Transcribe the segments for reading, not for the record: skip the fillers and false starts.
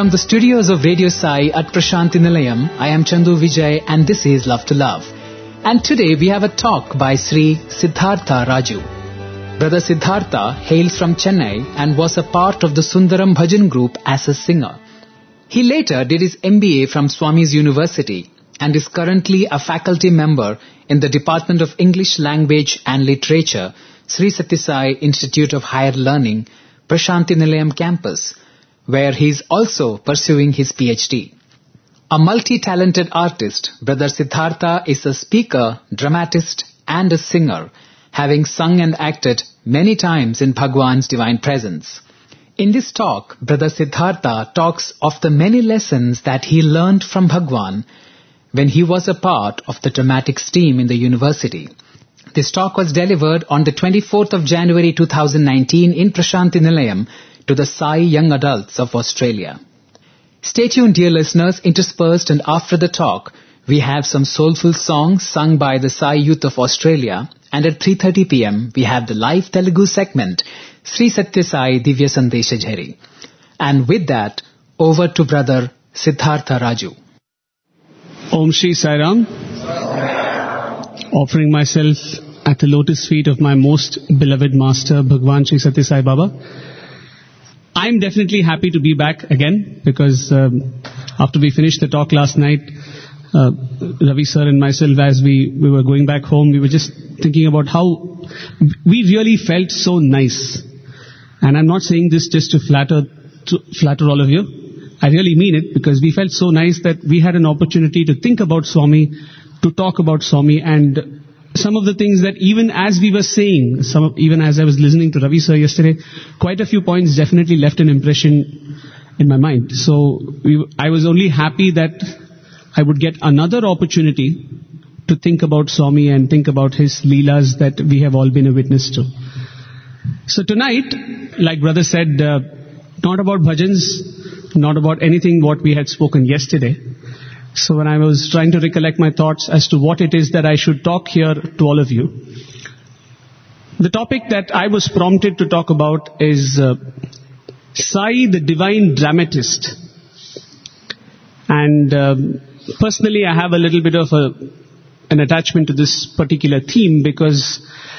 From the studios of Radio Sai at Prashanthi Nilayam, I am Chandu Vijay and this is Love to Love. And today we have a talk by Sri Siddhartha Raju. Brother Siddhartha hails from Chennai and was a part of the Sundaram Bhajan group as a singer. He later did his MBA from Swami's University and is currently a faculty member in the Department of English Language and Literature, Sri Sathya Sai Institute of Higher Learning, Prashanthi Nilayam campus, where he is also pursuing his PhD. A multi-talented artist, Brother Siddhartha is a speaker, dramatist and a singer, having sung and acted many times in Bhagwan's divine presence. In this talk, Brother Siddhartha talks of the many lessons that he learned from Bhagwan when he was a part of the dramatics team in the university. This talk was delivered on the 24th of January 2019 in Prashanthi Nilayam to the Sai Young Adults of Australia. Stay tuned, dear listeners. Interspersed and after the talk, we have some soulful songs sung by the Sai Youth of Australia, and at 3:30 p.m. we have the live Telugu segment, Sri Sathya Sai Divya Sandesha Jhari. And with that, over to Brother Siddhartha Raju. Om Shri Sai Ram. Offering myself at the lotus feet of my most beloved master, Bhagwan Shri Sathya Sai Baba. I'm definitely happy to be back again because after we finished the talk last night, Ravi sir and myself, as we were going back home, we were just thinking about how we really felt so nice. And I'm not saying this just to flatter all of you. I really mean it because we felt so nice that we had an opportunity to think about Swami, to talk about Swami, and some of the things that even as we were saying, even as I was listening to Ravi sir yesterday, quite a few points definitely left an impression in my mind. So I was only happy that I would get another opportunity to think about Swami and think about his leelas that we have all been a witness to. So tonight, like brother said, not about bhajans, not about anything what we had spoken yesterday. So when I was trying to recollect my thoughts as to what it is that I should talk here to all of you, the topic that I was prompted to talk about is Sai, the divine dramatist. And personally, I have a little bit of an attachment to this particular theme because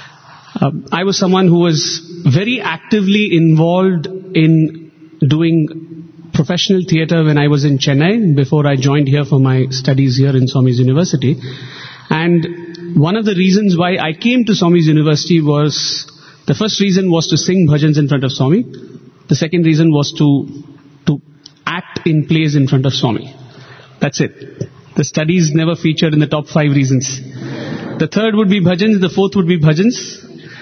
I was someone who was very actively involved in doing professional theatre when I was in Chennai before I joined here for my studies here in Swami's University. And one of the reasons why I came to Swami's University was, the first reason was to sing bhajans in front of Swami. The second reason was to act in plays in front of Swami. That's it. The studies never featured in the top 5 reasons. The third would be bhajans, the fourth would be bhajans.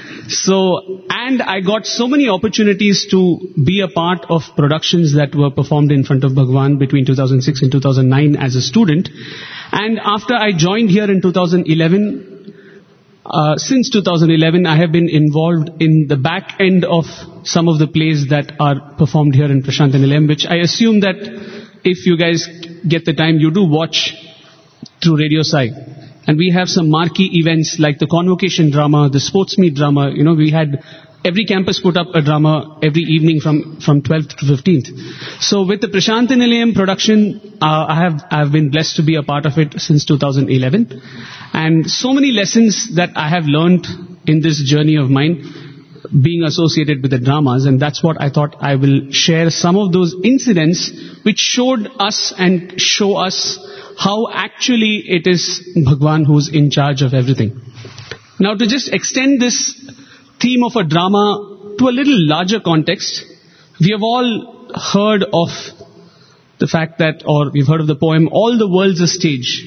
So, and I got so many opportunities to be a part of productions that were performed in front of Bhagwan between 2006 and 2009 as a student. And after I joined here in 2011, since 2011, I have been involved in the back end of some of the plays that are performed here in Prashanthi Nilayam, which I assume that if you guys get the time, you do watch through Radio Sai. And we have some marquee events like the convocation drama, the sports meet drama. You know, we had every campus put up a drama every evening from 12th to 15th. So with the Prashanthi Nilayam production, I have been blessed to be a part of it since 2011. And so many lessons that I have learned in this journey of mine being associated with the dramas. And that's what I thought I will share some of those incidents which showed us and show us how actually it is Bhagwan who's in charge of everything. Now to just extend this theme of a drama to a little larger context, we have all heard of the fact that, or we've heard of the poem, All the World's a Stage.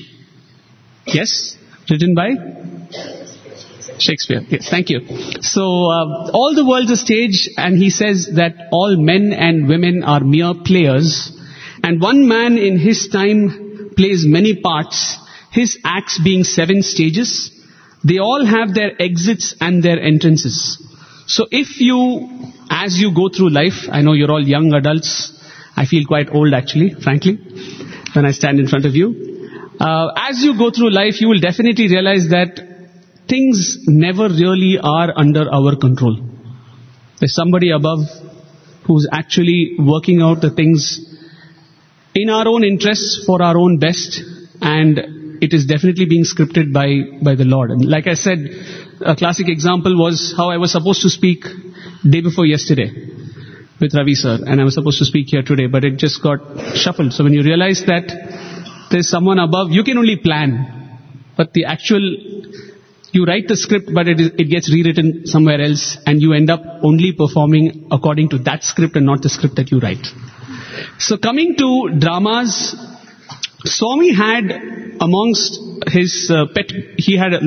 Yes? Written by? Shakespeare. Yes, thank you. So, all the world's a stage, and he says that all men and women are mere players, and one man in his time plays many parts, his acts being 7 stages. They all have their exits and their entrances. So if you, as you go through life, I know you're all young adults, I feel quite old actually, frankly, when I stand in front of you. As you go through life, you will definitely realize that things never really are under our control. There's somebody above who's actually working out the things in our own interests, for our own best, and it is definitely being scripted by the Lord. And like I said, a classic example was how I was supposed to speak day before yesterday with Ravi sir, and I was supposed to speak here today, but it just got shuffled. So when you realize that there's someone above, you can only plan, but the actual, you write the script, but it gets rewritten somewhere else, and you end up only performing according to that script and not the script that you write. So coming to dramas, Swami had amongst his pet, he had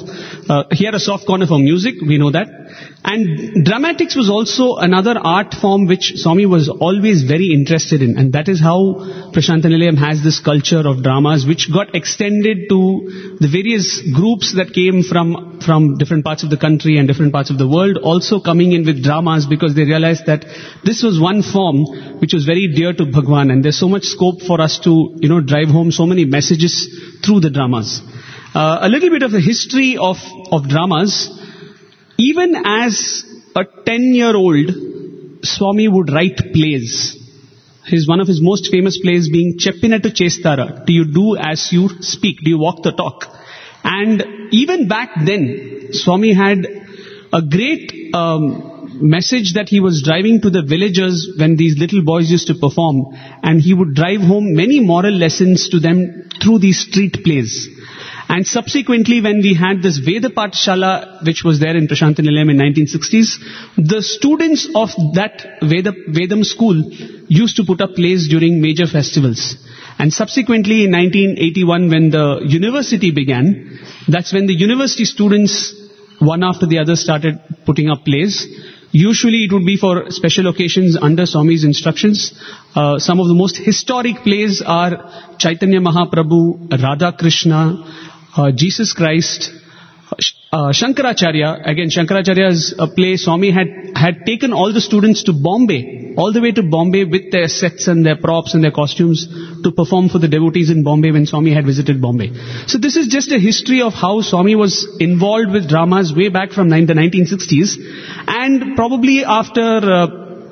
a soft corner for music, we know that. And dramatics was also another art form which Swami was always very interested in. And that is how Prashant Nilayam has this culture of dramas which got extended to the various groups that came from different parts of the country and different parts of the world, also coming in with dramas because they realized that this was one form which was very dear to Bhagwan, and there's so much scope for us to, drive home so many messages through the dramas. A little bit of the history of dramas. Even as a 10-year-old, Swami would write plays. One of his most famous plays being Cheppinattu Chestara. Do you do as you speak? Do you walk the talk? And even back then, Swami had a great message that he was driving to the villagers when these little boys used to perform. And he would drive home many moral lessons to them through these street plays. And subsequently, when we had this Veda Pathshala, which was there in Prashant Nilayam in 1960s, the students of that Vedam school used to put up plays during major festivals. And subsequently, in 1981, when the university began, that's when the university students, one after the other, started putting up plays. Usually it would be for special occasions under Swami's instructions. Some of the most historic plays are Chaitanya Mahaprabhu, Radha Krishna, Jesus Christ, Shankaracharya. Again, Shankaracharya is a play Swami had taken all the students to Bombay, all the way to Bombay with their sets and their props and their costumes to perform for the devotees in Bombay when Swami had visited Bombay. So this is just a history of how Swami was involved with dramas way back from the 1960s. And probably after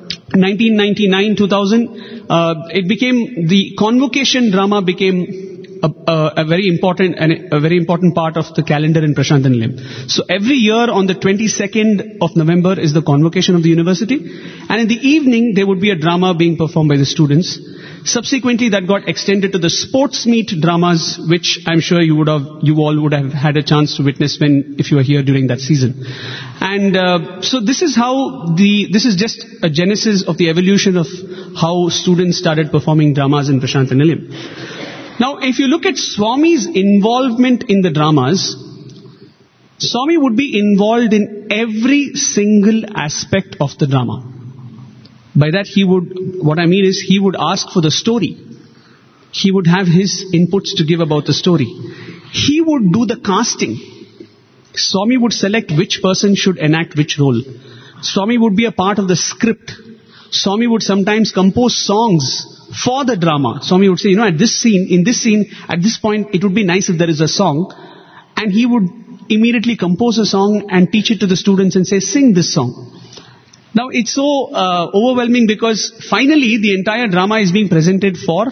1999-2000, the convocation drama became a very important part of the calendar in Prashant Nilayam. So every year on the 22nd of November is the convocation of the university, and in the evening there would be a drama being performed by the students. Subsequently, that got extended to the sports meet dramas, which I'm sure you all would have had a chance to witness if you were here during that season. And so this is just a genesis of the evolution of how students started performing dramas in Prashant Nilayam. Now, if you look at Swami's involvement in the dramas, Swami would be involved in every single aspect of the drama. By that he would ask for the story. He would have his inputs to give about the story. He would do the casting. Swami would select which person should enact which role. Swami would be a part of the script. Swami would sometimes compose songs for the drama. Swami would say, in this scene, at this point, it would be nice if there is a song. And he would immediately compose a song and teach it to the students and say, sing this song. Now, it's so overwhelming because finally the entire drama is being presented for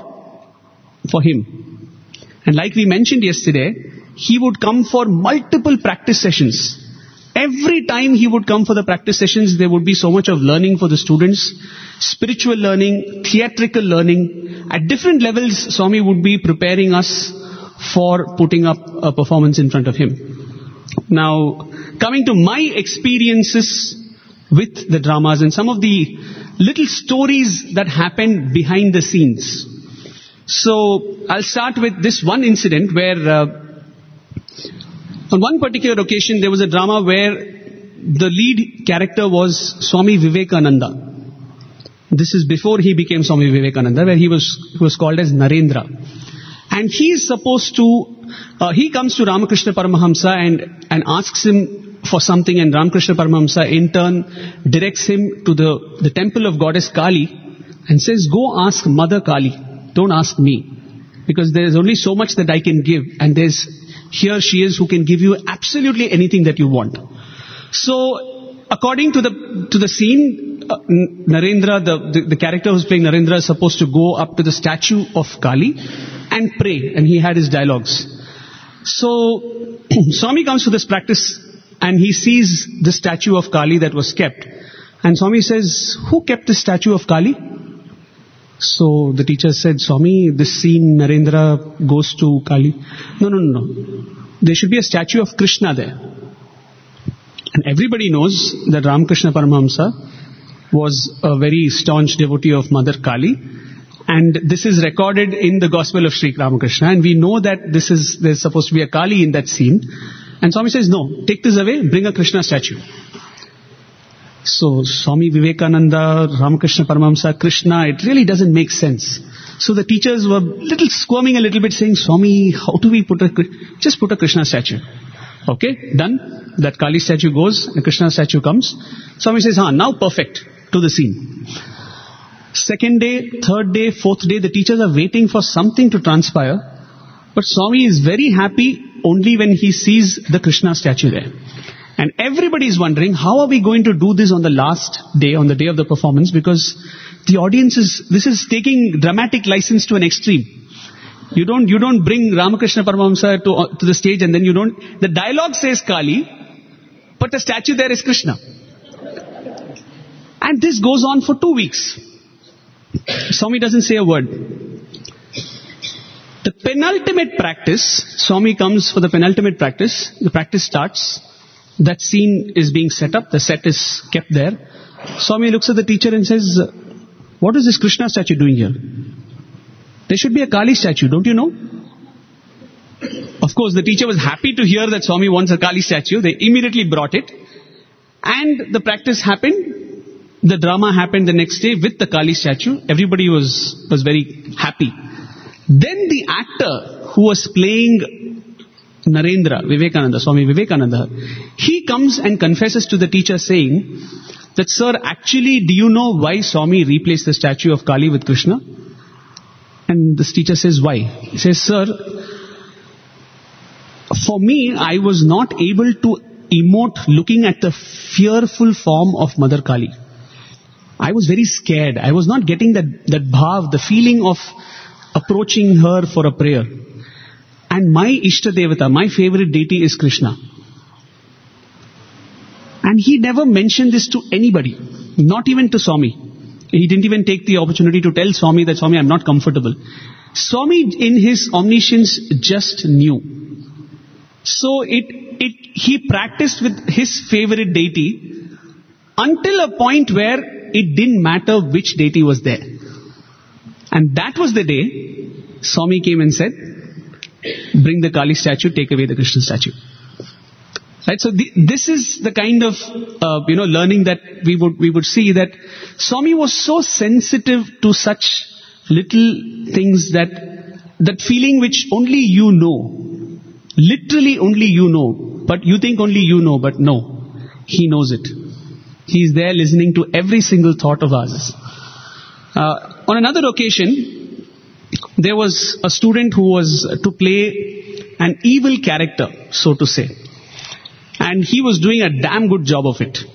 him. And like we mentioned yesterday, he would come for multiple practice sessions. Every time he would come for the practice sessions, there would be so much of learning for the students, spiritual learning, theatrical learning. At different levels, Swami would be preparing us for putting up a performance in front of him. Now, coming to my experiences with the dramas and some of the little stories that happened behind the scenes. So, I'll start with this one incident where on one particular occasion, there was a drama where the lead character was Swami Vivekananda. This is before he became Swami Vivekananda, where he was called as Narendra. And he is supposed to, he comes to Ramakrishna Paramahamsa and asks him for something, and Ramakrishna Paramahamsa in turn directs him to the temple of goddess Kali and says, go ask Mother Kali, don't ask me. Because there is only so much that I can give, and here she is who can give you absolutely anything that you want. So, according to the scene, Narendra, the character who's playing Narendra is supposed to go up to the statue of Kali and pray, and he had his dialogues. So, Swami comes to this practice and he sees the statue of Kali that was kept. And Swami says, who kept the statue of Kali? So the teacher said, Swami, this scene Narendra goes to Kali. No. There should be a statue of Krishna there. And everybody knows that Ramakrishna Paramahamsa was a very staunch devotee of Mother Kali. And this is recorded in the Gospel of Sri Ramakrishna. And we know that there's supposed to be a Kali in that scene. And Swami says, no, take this away, bring a Krishna statue. So Swami Vivekananda, Ramakrishna Paramahamsa, Krishna, it really doesn't make sense. So the teachers were squirming a little bit, saying, Swami, how do we just put a Krishna statue? Okay, done. That Kali statue goes, the Krishna statue comes. Swami says, now perfect, to the scene. Second day, third day, fourth day, the teachers are waiting for something to transpire. But Swami is very happy only when he sees the Krishna statue there. And everybody is wondering, how are we going to do this on the last day, on the day of the performance? Because the audience this is taking dramatic license to an extreme. You don't bring Ramakrishna Paramahamsa to the stage and then the dialogue says Kali, but the statue there is Krishna. And this goes on for 2 weeks. Swami doesn't say a word. The penultimate practice, Swami comes for the penultimate practice, the practice starts, that scene is being set up, the set is kept there. Swami looks at the teacher and says, what is this Krishna statue doing here? There should be a Kali statue, don't you know? Of course, the teacher was happy to hear that Swami wants a Kali statue. They immediately brought it. And the practice happened. The drama happened the next day with the Kali statue. Everybody was very happy. Then the actor who was playing Narendra, Vivekananda, Swami Vivekananda, he comes and confesses to the teacher saying that, sir, actually, do you know why Swami replaced the statue of Kali with Krishna? And this teacher says, why? He says, sir, for me, I was not able to emote looking at the fearful form of Mother Kali. I was very scared. I was not getting that bhav, the feeling of approaching her for a prayer. And my Ishta Devata, my favorite deity is Krishna. And he never mentioned this to anybody, not even to Swami. He didn't even take the opportunity to tell Swami that, Swami, I'm not comfortable. Swami, in his omniscience, just knew. So he practiced with his favorite deity until a point where it didn't matter which deity was there. And that was the day Swami came and said, bring the Kali statue, take away the Krishna statue. Right? So this is the kind of learning that we would see, that Swami was so sensitive to such little things, that feeling which only you know, literally only you know, but you think only you know, but no, he knows it. He's there listening to every single thought of ours. On another occasion, there was a student who was to play an evil character, so to say. And he was doing a damn good job of it.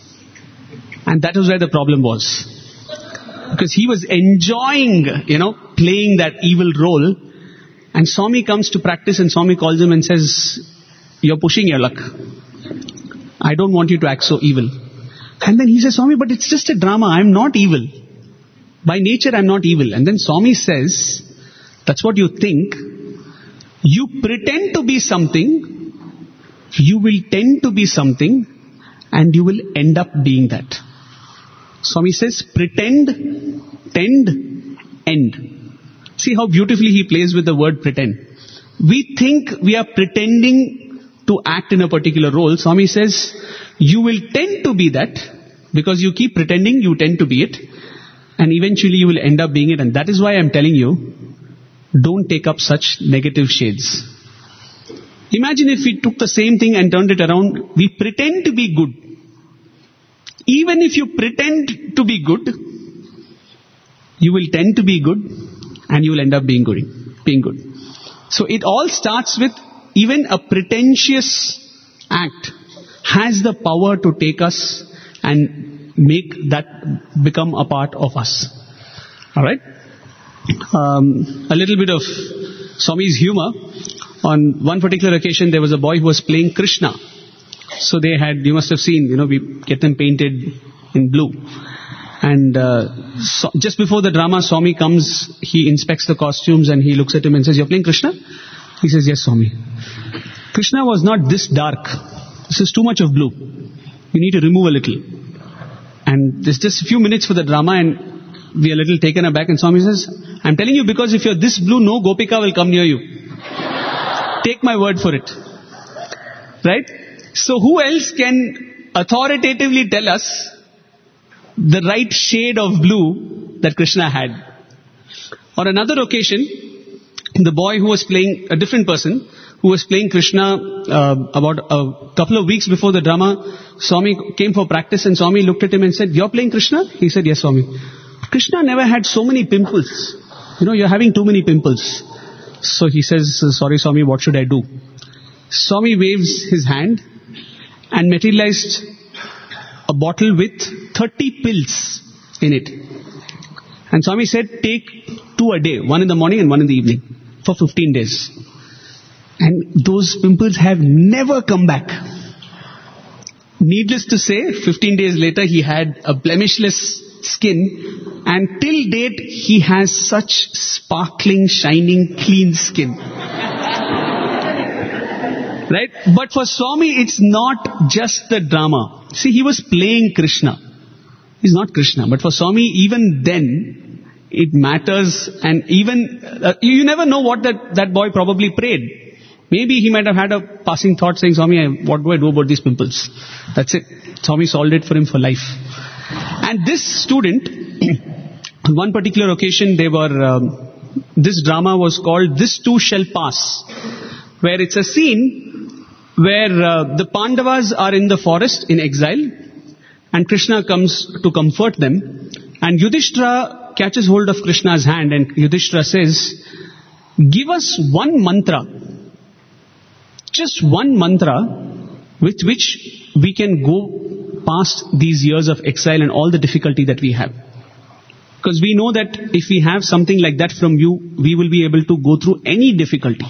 And that was where the problem was. Because he was enjoying, playing that evil role. And Swami comes to practice and Swami calls him and says, you're pushing your luck. I don't want you to act so evil. And then he says, Swami, but it's just a drama. I'm not evil. By nature, I'm not evil. And then Swami says, that's what you think. You pretend to be something. You will tend to be something, and you will end up being that. Swami says, pretend, tend, end. See how beautifully he plays with the word pretend. We think we are pretending to act in a particular role. Swami says, you will tend to be that, because you keep pretending, you tend to be it, and eventually you will end up being it. And that is why I'm telling you, don't take up such negative shades. Imagine if we took the same thing and turned it around. We pretend to be good. Even if you pretend to be good, you will tend to be good and you will end up being good. So it all starts with, even a pretentious act has the power to take us and make that become a part of us. Alright? A little bit of Swami's humor. On one particular occasion, there was a boy who was playing Krishna. So they had, you must have seen, we get them painted in blue. And just before the drama, Swami comes, he inspects the costumes and he looks at him and says, "You're playing Krishna?" He says, "Yes, Swami. Krishna was not this dark. This is too much of blue. You need to remove a little." And there's just a few minutes for the drama and we are a little taken aback, and Swami says, "I'm telling you, because if you're this blue, no Gopika will come near you. Take my word for it." Right? So who else can authoritatively tell us the right shade of blue that Krishna had? On another occasion, the boy who was playing, a different person, who was playing Krishna about a couple of weeks before the drama, Swami came for practice and Swami looked at him and said, "You're playing Krishna?" He said, "Yes, Swami." "Krishna never had so many pimples. You're having too many pimples." So he says, "Sorry, Swami, what should I do?" Swami waves his hand and materialized a bottle with 30 pills in it. And Swami said, "Take 2 a day, one in the morning and one in the evening, for 15 days. And those pimples have never come back." Needless to say, 15 days later, he had a blemishless skin, and till date, he has such sparkling, shining, clean skin. Right? But for Swami, it's not just the drama. See, he was playing Krishna. He's not Krishna. But for Swami, even then, it matters. And even, you never know what that boy probably prayed. Maybe he might have had a passing thought saying, "Swami, what do I do about these pimples?" That's it. Swami solved it for him for life. And this student, on one particular occasion, this drama was called "This Too Shall Pass," where it's a scene where the Pandavas are in the forest in exile, and Krishna comes to comfort them, and Yudhishthira catches hold of Krishna's hand, and Yudhishthira says, "Give us one mantra, just one mantra, with which we can go past these years of exile and all the difficulty that we have. Because we know that if we have something like that from you, we will be able to go through any difficulty."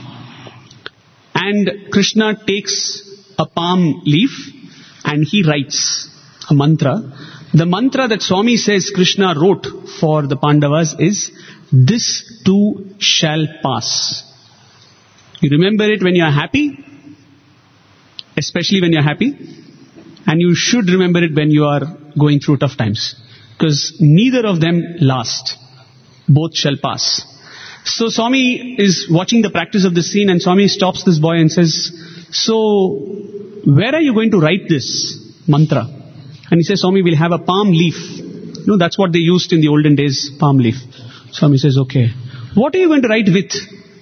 And Krishna takes a palm leaf and he writes a mantra. The mantra that Swami says Krishna wrote for the Pandavas is, "This too shall pass." You remember it when you are happy, especially when you are happy, and you should remember it when you are going through tough times, because neither of them last. Both shall pass. So Swami is watching the practice of the scene, and Swami stops this boy and says, "So, where are you going to write this mantra?" And he says, "Swami, we'll have a palm leaf." That's what they used in the olden days, palm leaf. Swami says, "Okay. What are you going to write with?"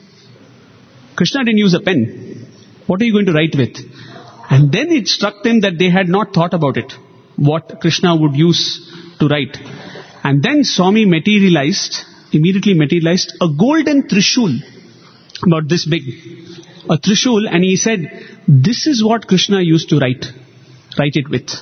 Krishna didn't use a pen. What are you going to write with? And then it struck them that they had not thought about it, what Krishna would use to write. And then Swami immediately materialized a golden trishul, about this big, a trishul, and he said, "This is what Krishna used to write it with."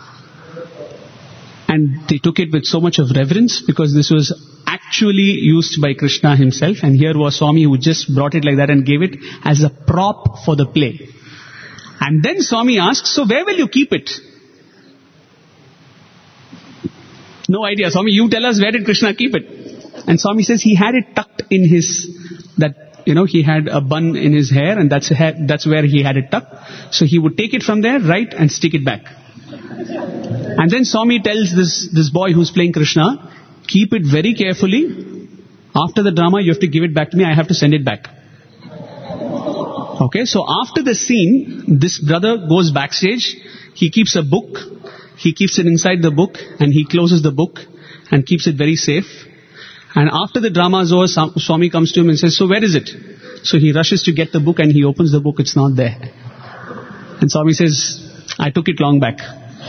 And they took it with so much of reverence, because this was actually used by Krishna himself, and here was Swami who just brought it like that and gave it as a prop for the play. And then Swami asked, "So where will you keep it?" No idea. "Swami, you tell us, where did Krishna keep it?" And Swami says he had it tucked in he had a bun in his hair, and that's where he had it tucked. So he would take it from there, write, and stick it back. And then Swami tells this boy who's playing Krishna, "Keep it very carefully. After the drama, you have to give it back to me. I have to send it back." Okay, so after the scene, this brother goes backstage. He keeps a book. He keeps it inside the book, and he closes the book and keeps it very safe. And after the drama is over, Swami comes to him and says, "So where is it?" So he rushes to get the book, and he opens the book. It's not there. And Swami says, "I took it long back."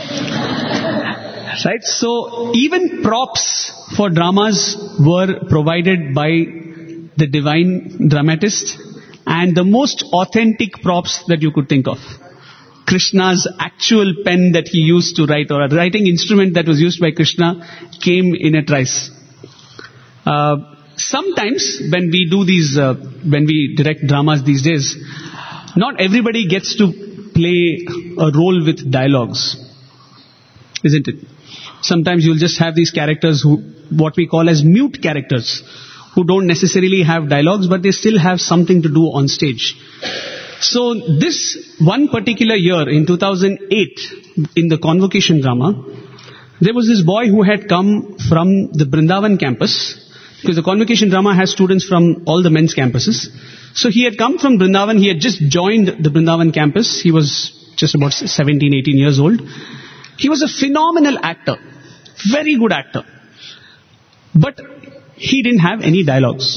Right? So even props for dramas were provided by the divine dramatist, and the most authentic props that you could think of. Krishna's actual pen that he used to write, or a writing instrument that was used by Krishna, came in a trice. Sometimes when we do these, when we direct dramas these days, not everybody gets to play a role with dialogues, isn't it? Sometimes you'll just have these characters who, what we call as mute characters, who don't necessarily have dialogues, but they still have something to do on stage. So this one particular year, in 2008, in the Convocation drama, there was this boy who had come from the Brindavan campus, because the Convocation drama has students from all the men's campuses. So he had come from Brindavan, he had just joined the Brindavan campus, he was just about 17, 18 years old. He was a phenomenal actor, very good actor. But he didn't have any dialogues.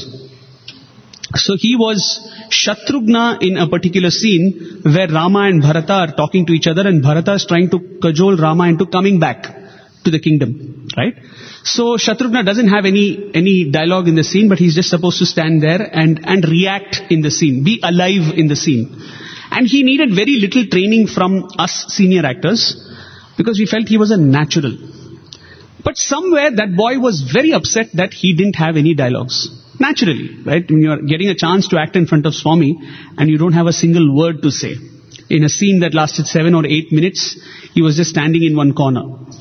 So he was Shatrughna in a particular scene where Rama and Bharata are talking to each other, and Bharata is trying to cajole Rama into coming back to the kingdom, right? So Shatrughna doesn't have any dialogue in the scene, but he's just supposed to stand there and react in the scene, be alive in the scene. And he needed very little training from us senior actors, because we felt he was a natural. But somewhere that boy was very upset that he didn't have any dialogues. Naturally, right? When you're getting a chance to act in front of Swami and you don't have a single word to say. In a scene that lasted 7 or 8 minutes, he was just standing in one corner.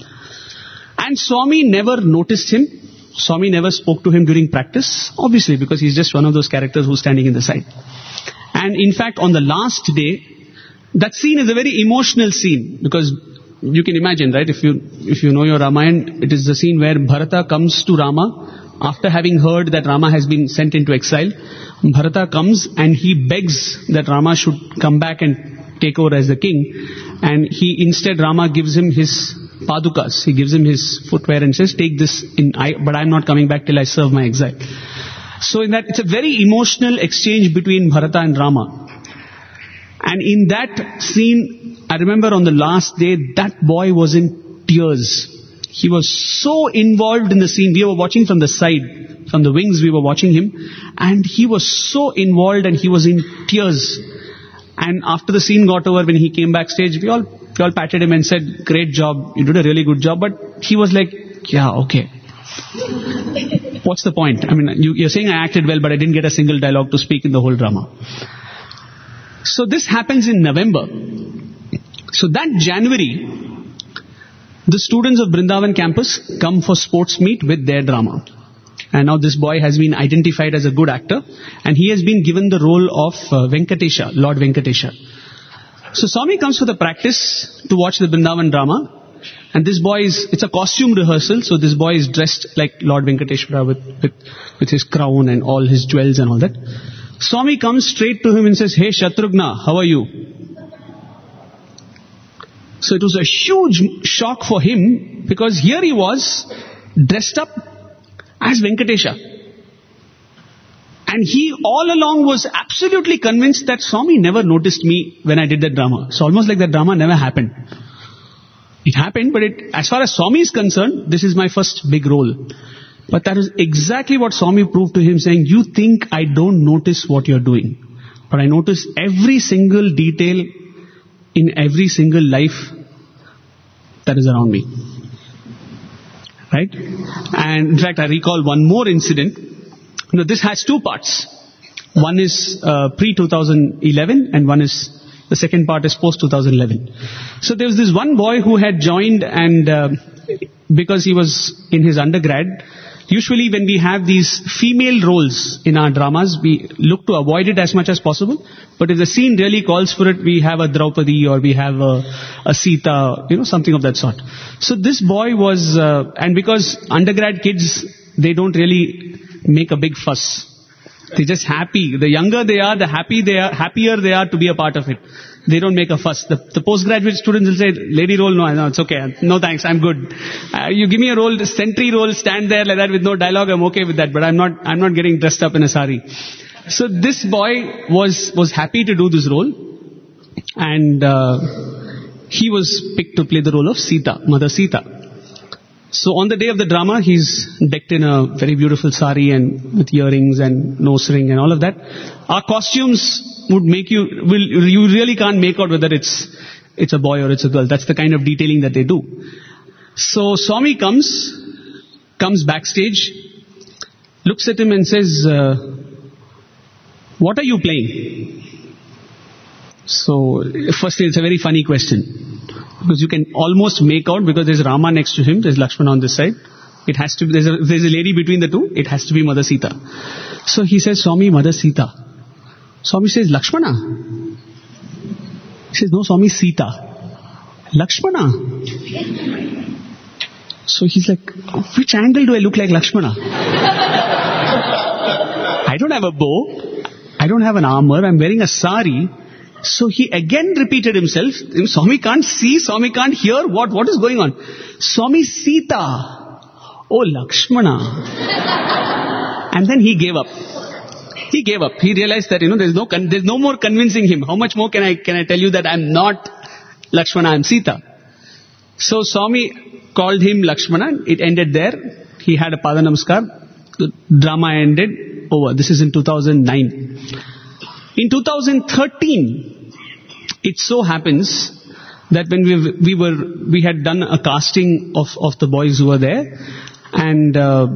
And Swami never noticed him. Swami never spoke to him during practice, obviously, because he's just one of those characters who's standing in the side. And in fact, on the last day, that scene is a very emotional scene, because you can imagine, right? If you know your Ramayana, it is the scene where Bharata comes to Rama after having heard that Rama has been sent into exile. Bharata comes and he begs that Rama should come back and take over as the king. And instead Rama gives him his padukas. He gives him his footwear and says, take this, but I'm not coming back till I serve my exile. So in that, it's a very emotional exchange between Bharata and Rama. And in that scene, I remember on the last day, that boy was in tears. He was so involved in the scene. We were watching from the side, from the wings we were watching him. And he was so involved and he was in tears. And after the scene got over, when he came backstage, we all patted him and said, great job, you did a really good job. But he was like, yeah, okay. What's the point? I mean, you're saying I acted well, but I didn't get a single dialogue to speak in the whole drama. So this happens in November. So that January, the students of Brindavan campus come for sports meet with their drama. And now this boy has been identified as a good actor, and he has been given the role of Venkatesha, Lord Venkatesha. So Swami comes for the practice to watch the Brindavan drama, and this boy it's a costume rehearsal, so this boy is dressed like Lord Venkateshwara with his crown and all his jewels and all that. Swami comes straight to him and says, hey Shatrughna, how are you? So it was a huge shock for him, because here he was dressed up as Venkatesha. And he all along was absolutely convinced that Swami never noticed me when I did that drama. So almost like that drama never happened. It happened, but as far as Swami is concerned, this is my first big role. But that is exactly what Swami proved to him, saying, you think I don't notice what you're doing, but I notice every single detail in every single life that is around me. Right? And in fact, I recall one more incident. You know, this has two parts. One is pre-2011 and the second part is post-2011. So there was this one boy who had joined, and because he was in his undergrad, usually when we have these female roles in our dramas, we look to avoid it as much as possible. But if the scene really calls for it, we have a Draupadi or we have a Sita, something of that sort. So this boy was, and because undergrad kids, they don't really make a big fuss. They're just happy. The younger they are, the happier they are to be a part of it. They don't make a fuss. The postgraduate students will say, lady role, no, it's okay. No thanks, I'm good. You give me a role, sentry role, stand there like that with no dialogue, I'm okay with that. But I'm not getting dressed up in a sari. So this boy was happy to do this role. And he was picked to play the role of Sita, Mother Sita. So on the day of the drama, he's decked in a very beautiful sari and with earrings and nose ring and all of that. Our costumes would you really can't make out whether it's it's a boy or it's a girl. That's the kind of detailing that they do. So Swami comes backstage, looks at him and says, what are you playing? So, firstly, it's a very funny question. Because you can almost make out, because there's Rama next to him, there's Lakshmana on this side. It has to be, there's a lady between the two, it has to be Mother Sita. So he says, Swami, Mother Sita. Swami says, Lakshmana. He says, no, Swami, Sita. Lakshmana. So he's like, which angle do I look like Lakshmana? I don't have a bow. I don't have an armor. I'm wearing a sari. So he again repeated himself. Swami can't see. Swami can't hear. What is going on? Swami, Sita. Oh, Lakshmana. And then he gave up. He gave up. He realized that, there's no more convincing him. How much more can I tell you that I'm not Lakshmana, I'm Sita? So Swami called him Lakshmana. It ended there. He had a Pada Namaskar. The drama ended. Over. This is in 2009. In 2013, it so happens that when we had done a casting of the boys who were there, and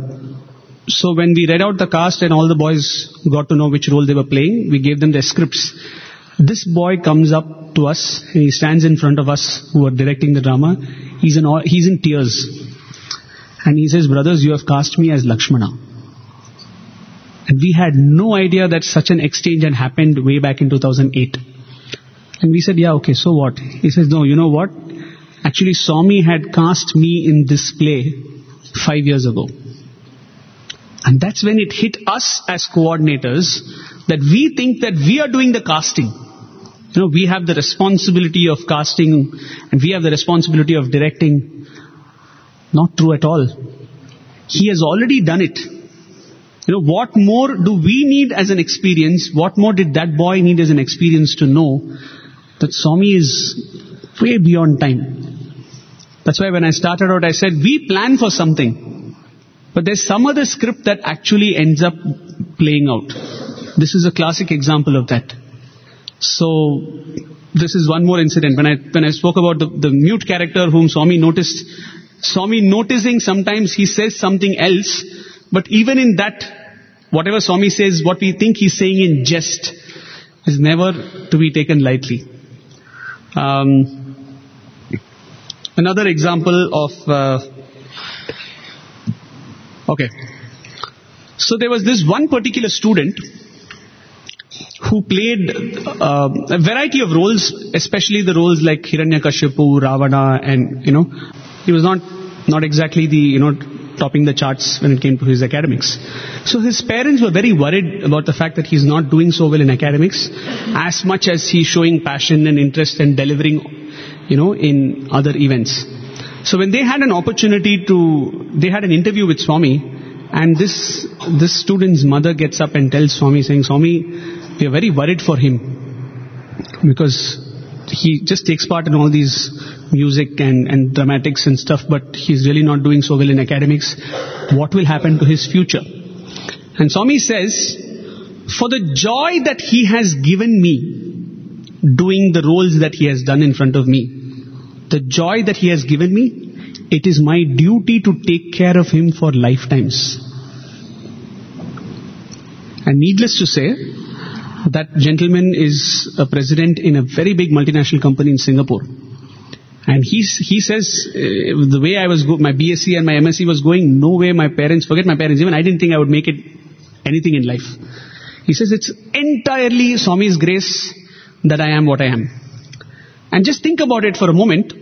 so when we read out the cast and all the boys got to know which role they were playing, we gave them their scripts. This boy comes up to us and he stands in front of us who are directing the drama. He's in tears. And he says, brothers, you have cast me as Lakshmana. And we had no idea that such an exchange had happened way back in 2008. And we said, yeah, okay, so what? He says, no, you know what? Actually, Swami had cast me in this play 5 years ago. And that's when it hit us as coordinators that we think that we are doing the casting. We have the responsibility of casting and we have the responsibility of directing. Not true at all. He has already done it. What more do we need as an experience? What more did that boy need as an experience to know that Swami is way beyond time? That's why when I started out, I said, we plan for something. But there's some other script that actually ends up playing out. This is a classic example of that. So, this is one more incident. When I spoke about the mute character whom Swami noticed, Swami noticing sometimes he says something else, but even in that, whatever Swami says, what we think he's saying in jest is never to be taken lightly. Another example of... Okay. So there was this one particular student who played a variety of roles, especially the roles like Hiranyakashipu, Ravana, and, he was not exactly topping the charts when it came to his academics. So his parents were very worried about the fact that he's not doing so well in academics as much as he's showing passion and interest and delivering, in other events. So when they had an opportunity they had an interview with Swami, and this student's mother gets up and tells Swami, saying, Swami, we are very worried for him because he just takes part in all these music and dramatics and stuff, but he's really not doing so well in academics. What will happen to his future? And Swami says, for the joy that he has given me, doing the roles that he has done in front of me, the joy that he has given me, it is my duty to take care of him for lifetimes. And needless to say, that gentleman is a president in a very big multinational company in Singapore. And he says, the way my BSc and my MSc was going, no way forget my parents, even I didn't think I would make it anything in life. He says, it's entirely Swami's grace that I am what I am. And just think about it for a moment.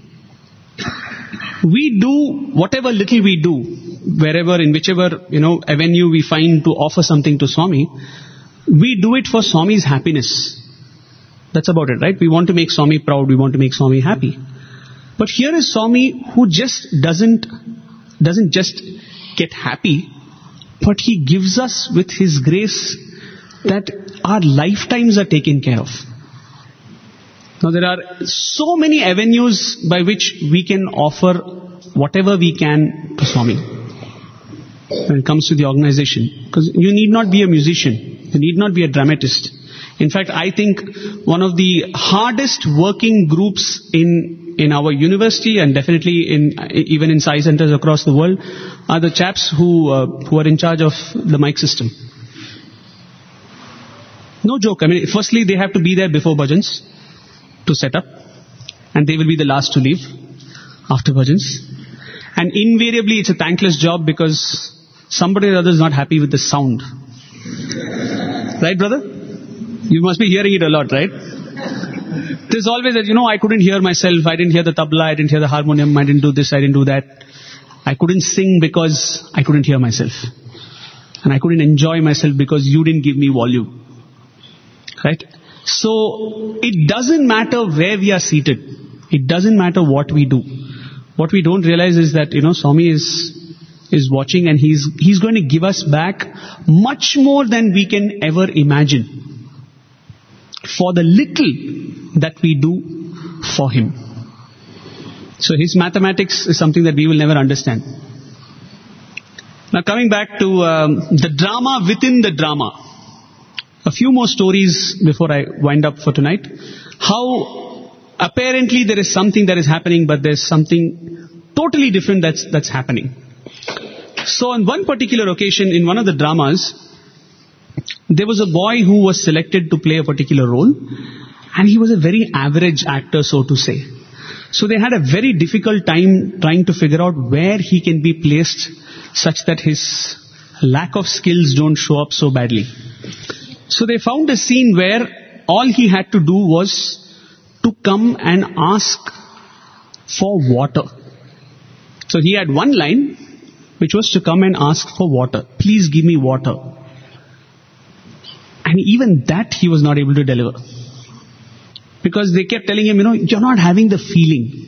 We do whatever little we do, wherever, in whichever, avenue we find to offer something to Swami, we do it for Swami's happiness. That's about it, right? We want to make Swami proud, we want to make Swami happy. But here is Swami who just doesn't just get happy, but he gives us with his grace that our lifetimes are taken care of. Now there are so many avenues by which we can offer whatever we can to Swami when it comes to the organization. Because you need not be a musician, you need not be a dramatist, In fact, I think one of the hardest working groups in our university and definitely even in Sai centers across the world are the chaps who are in charge of the mic system. No joke. I mean, firstly, they have to be there before bhajans to set up, and they will be the last to leave after bhajans. And invariably, it's a thankless job because somebody or other is not happy with the sound. Right, brother? You must be hearing it a lot, right? There's always that, I couldn't hear myself. I didn't hear the tabla. I didn't hear the harmonium. I didn't do this. I didn't do that. I couldn't sing because I couldn't hear myself. And I couldn't enjoy myself because you didn't give me volume. Right? So, it doesn't matter where we are seated. It doesn't matter what we do. What we don't realize is that, Swami is watching, and he's going to give us back much more than we can ever imagine for the little that we do for him. So his mathematics is something that we will never understand. Now coming back to the drama within the drama. A few more stories before I wind up for tonight. How apparently there is something that is happening, but there's something totally different that's happening. So on one particular occasion in one of the dramas, there was a boy who was selected to play a particular role, and he was a very average actor, so to say. So they had a very difficult time trying to figure out where he can be placed such that his lack of skills don't show up so badly. So they found a scene where all he had to do was to come and ask for water. So he had one line, which was to come and ask for water. Please give me water. And even that he was not able to deliver. Because they kept telling him, you're not having the feeling.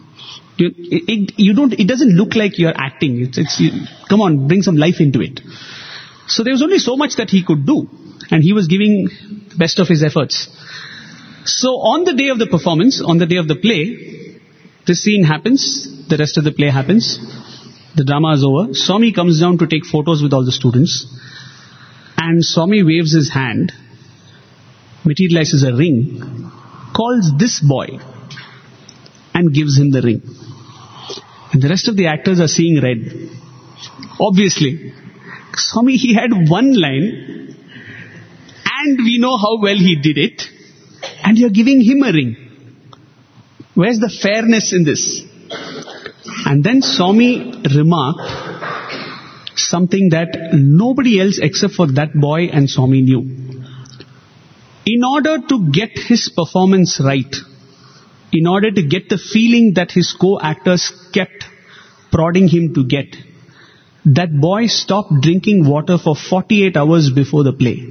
It doesn't look like you're acting. Come on, bring some life into it. So there was only so much that he could do. And he was giving the best of his efforts. So on the day of the performance, on the day of the play, this scene happens, the rest of the play happens, the drama is over. Swami comes down to take photos with all the students. And Swami waves his hand, materializes a ring, calls this boy, and gives him the ring. And the rest of the actors are seeing red. Obviously. Swami, he had one line, and we know how well he did it, and you're giving him a ring. Where's the fairness in this? And then Swami remarked something that nobody else except for that boy and Swami knew. In order to get his performance right, in order to get the feeling that his co-actors kept prodding him to get, that boy stopped drinking water for 48 hours before the play.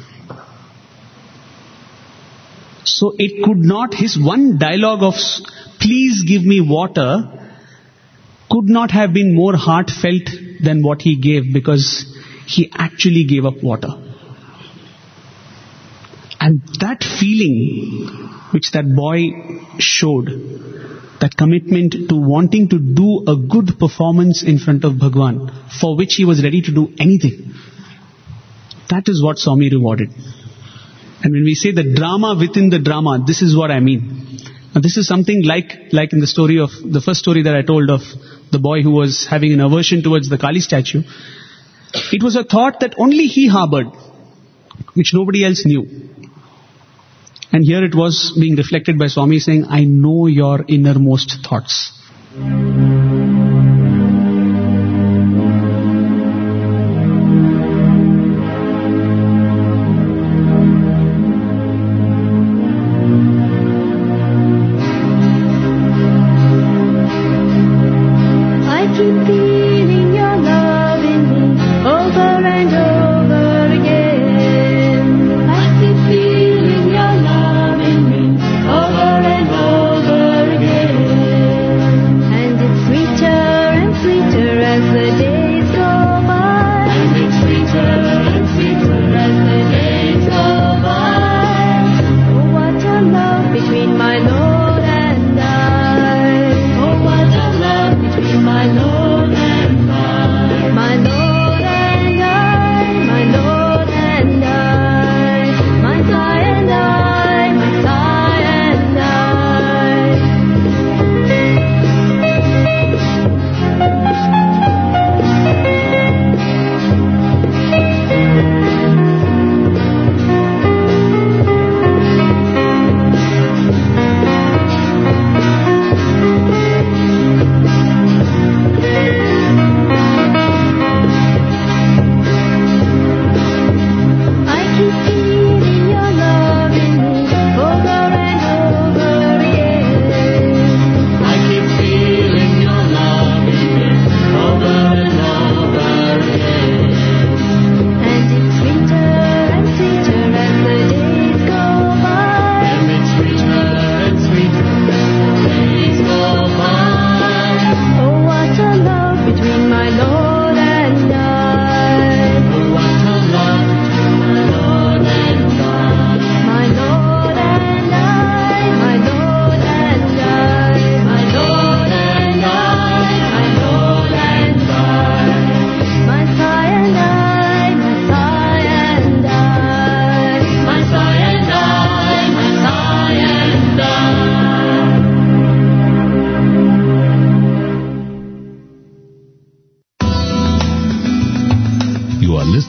So it could not, his one dialogue of, please give me water, could not have been more heartfelt than what he gave, because he actually gave up water. And that feeling which that boy showed, that commitment to wanting to do a good performance in front of Bhagwan, for which he was ready to do anything, that is what Swami rewarded. And when we say the drama within the drama, this is what I mean. Now this is something like in the story of, the first story that I told of the boy who was having an aversion towards the Kali statue. It was a thought that only he harbored, which nobody else knew. And here it was being reflected by Swami saying, I know your innermost thoughts. And it's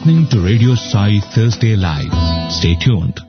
listening to Radio Sai Thursday Live. Stay tuned.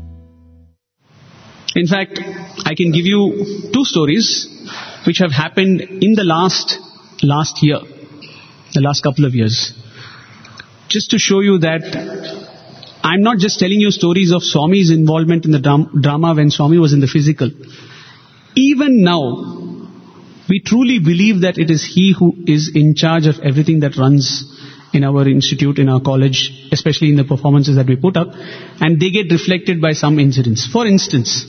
In fact, I can give you 2 stories which have happened in the last year, the last couple of years. Just to show you that I'm not just telling you stories of Swami's involvement in the drama when Swami was in the physical. Even now, we truly believe that it is he who is in charge of everything that runs in our institute, in our college, especially in the performances that we put up, and they get reflected by some incidents. For instance,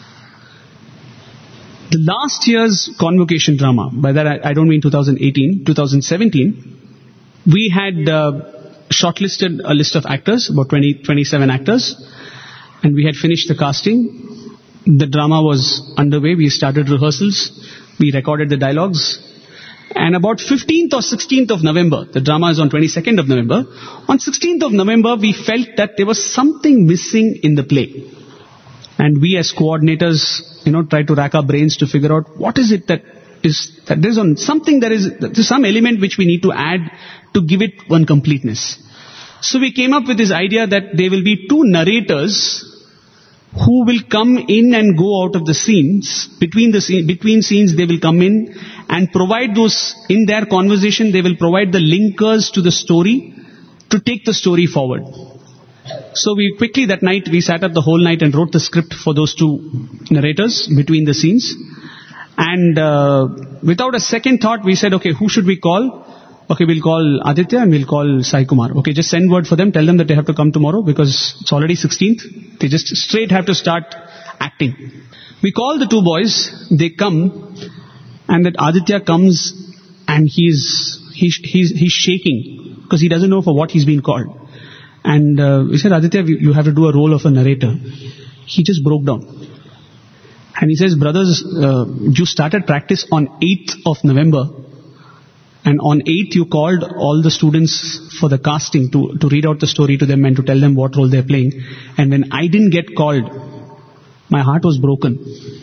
the last year's convocation drama, by that I don't mean 2018, 2017, we had shortlisted a list of actors, about 27 actors, and we had finished the casting. The drama was underway. We started rehearsals. We recorded the dialogues. And about 15th or 16th of November, the drama is on 22nd of November, on 16th of November, we felt that there was something missing in the play. And we as coordinators, tried to rack our brains to figure out what is it that there's some element which we need to add to give it one completeness. So we came up with this idea that there will be 2 narrators who will come in and go out of the scenes. Between scenes they will come in and provide those, in their conversation they will provide the linkers to the story to take the story forward. So we quickly that night, we sat up the whole night and wrote the script for those 2 narrators between the scenes. And without a second thought, we said, okay, who should we call? Okay, we'll call Aditya and we'll call Sai Kumar. Okay, just send word for them. Tell them that they have to come tomorrow because it's already 16th. They just straight have to start acting. We call the 2 boys. They come, and that Aditya comes and he's shaking because he doesn't know for what he's been called. And we said, Aditya, you have to do a role of a narrator. He just broke down. And he says, brothers, you started practice on 8th of November. And on 8th, you called all the students for the casting to read out the story to them and to tell them what role they're playing. And when I didn't get called, my heart was broken.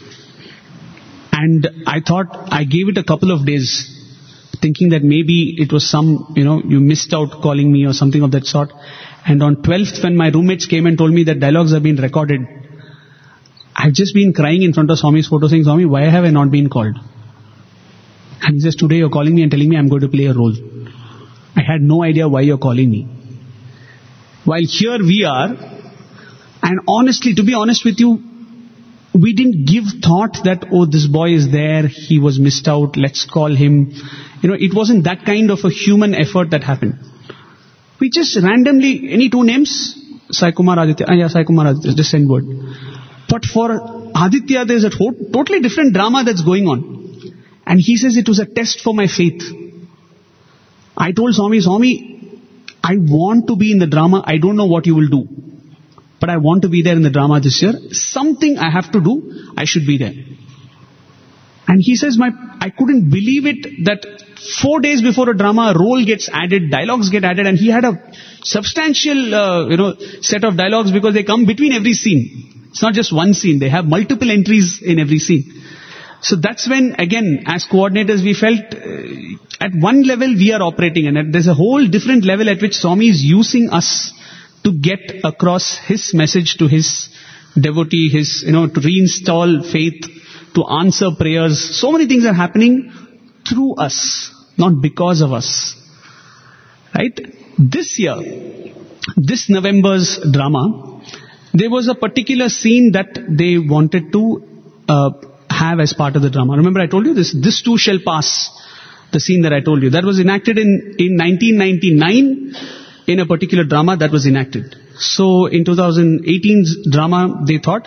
And I thought, I gave it a couple of days, thinking that maybe it was you missed out calling me or something of that sort. And on 12th, when my roommates came and told me that dialogues have been recorded, I've just been crying in front of Swami's photo saying, Swami, why have I not been called? And he says, today you're calling me and telling me I'm going to play a role. I had no idea why you're calling me. While here we are, and honestly, to be honest with you, we didn't give thought that, this boy is there, he was missed out, let's call him. It wasn't that kind of a human effort that happened. We just randomly, any 2 names, Sai Kumar, Aditya, Sai Kumar, Aditya, just send word. But for Aditya, there's a totally different drama that's going on. And he says it was a test for my faith. I told Swami, I want to be in the drama. I don't know what you will do. But I want to be there in the drama this year. Something I have to do. I should be there. And he says, I couldn't believe it that 4 days before a drama, a role gets added, dialogues get added, and he had a substantial, set of dialogues because they come between every scene. It's not just one scene. They have multiple entries in every scene. So that's when, again, as coordinators, we felt at one level we are operating, and there's a whole different level at which Swami is using us to get across his message to his devotee, to reinstall faith, to answer prayers. So many things are happening through us, not because of us. Right? This year, this November's drama, there was a particular scene that they wanted to have as part of the drama. Remember I told you this too shall pass, the scene that I told you. That was enacted in 1999 in a particular drama that was enacted. So in 2018's drama, they thought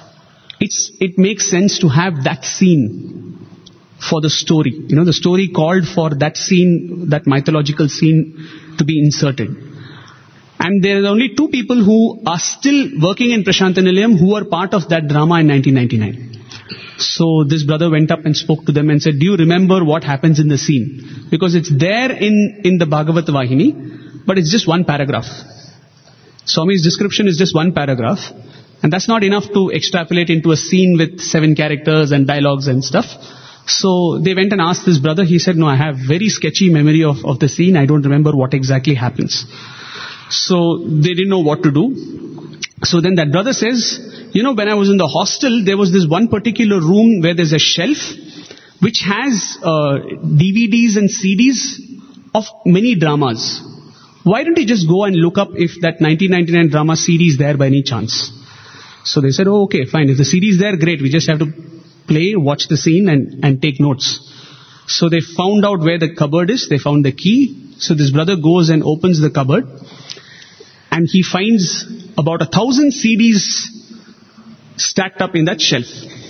it makes sense to have that scene for the story. The story called for that scene, that mythological scene to be inserted. And there are only 2 people who are still working in Prashanta Nilayam who are part of that drama in 1999. So this brother went up and spoke to them and said, do you remember what happens in the scene? Because it's there in the Bhagavat Vahini, but it's just one paragraph. Swami's description is just one paragraph. And that's not enough to extrapolate into a scene with 7 characters and dialogues and stuff. So they went and asked this brother. He said, no, I have very sketchy memory of the scene. I don't remember what exactly happens. So they didn't know what to do. So then that brother says, when I was in the hostel, there was this one particular room where there's a shelf which has DVDs and CDs of many dramas. Why don't you just go and look up if that 1999 drama CD is there by any chance? So they said, okay, fine. If the CD is there, great. We just have to play, watch the scene and take notes. So they found out where the cupboard is. They found the key. So this brother goes and opens the cupboard. And he finds about 1,000 CDs stacked up in that shelf.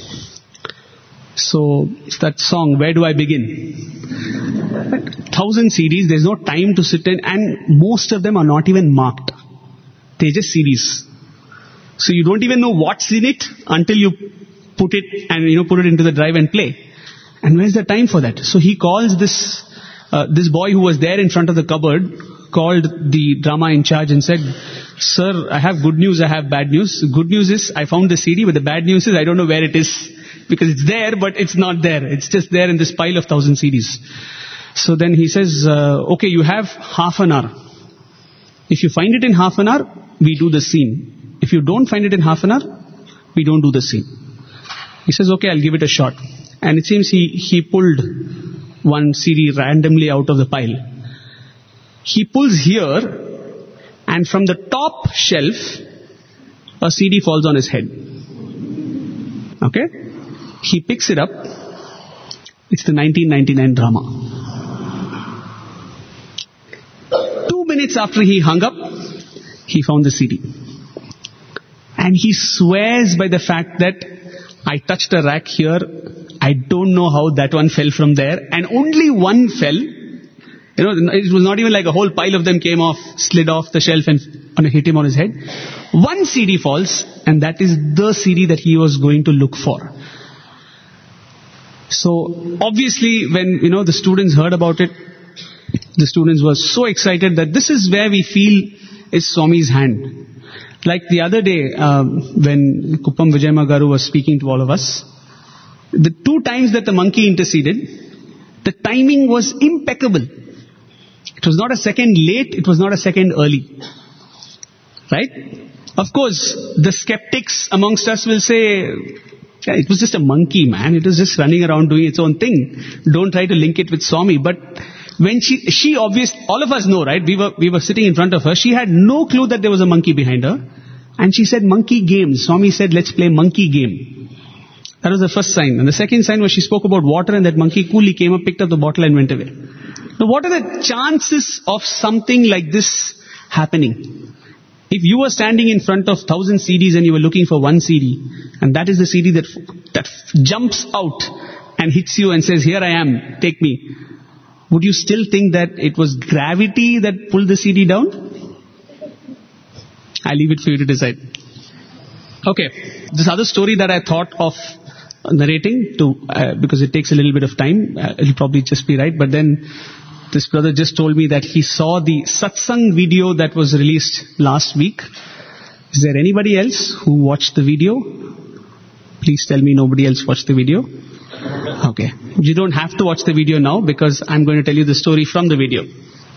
So it's that song, Where Do I Begin? 1,000 CDs, there's no time to sit in, and most of them are not even marked. They're just CDs. So you don't even know what's in it until you put it and put it into the drive and play. And where's the time for that? So he calls this boy who was there in front of the cupboard, called the drama in charge and said, "Sir, I have good news, I have bad news. The good news is I found the CD, but the bad news is I don't know where it is. Because it's there, but it's not there. It's just there in this pile of 1,000 CDs. So then he says, okay, you have half an hour. If you find it in half an hour, we do the scene. If you don't find it in half an hour, we don't do the scene. He says, okay, I'll give it a shot. And it seems he pulled one CD randomly out of the pile. He pulls here, and from the top shelf, a CD falls on his head. Okay? He picks it up. It's the 1999 drama. 2 minutes after he hung up, he found the CD. And he swears by the fact that I touched a rack here. I don't know how that one fell from there. And only one fell. It was not even like a whole pile of them came off, slid off the shelf and hit him on his head. One CD falls, and that is the CD that he was going to look for. So obviously when the students heard about it, the students were so excited that this is where we feel is Swami's hand. Like the other day when Kuppam Vijayamma Garu was speaking to all of us, the 2 times that the monkey interceded, the timing was impeccable. It was not a second late, it was not a second early. Right? Of course, the skeptics amongst us will say, yeah, it was just a monkey, man. It was just running around doing its own thing. Don't try to link it with Swami. But when she obviously, all of us know, right? We were sitting in front of her. She had no clue that there was a monkey behind her. And she said, monkey game. Swami said, let's play monkey game. That was the first sign. And the second sign was she spoke about water, and that monkey coolly came up, picked up the bottle and went away. Now what are the chances of something like this happening? If you were standing in front of 1,000 CDs and you were looking for one CD, and that is the CD that jumps out and hits you and says, here I am, take me, would you still think that it was gravity that pulled the CD down? I'll leave it for you to decide. Okay, this other story that I thought of narrating because it takes a little bit of time, it'll probably just be right, but then this brother just told me that he saw the satsang video that was released last week. Is there anybody else who watched the video? Please tell me nobody else watched the video. Okay. You don't have to watch the video now because I'm going to tell you the story from the video.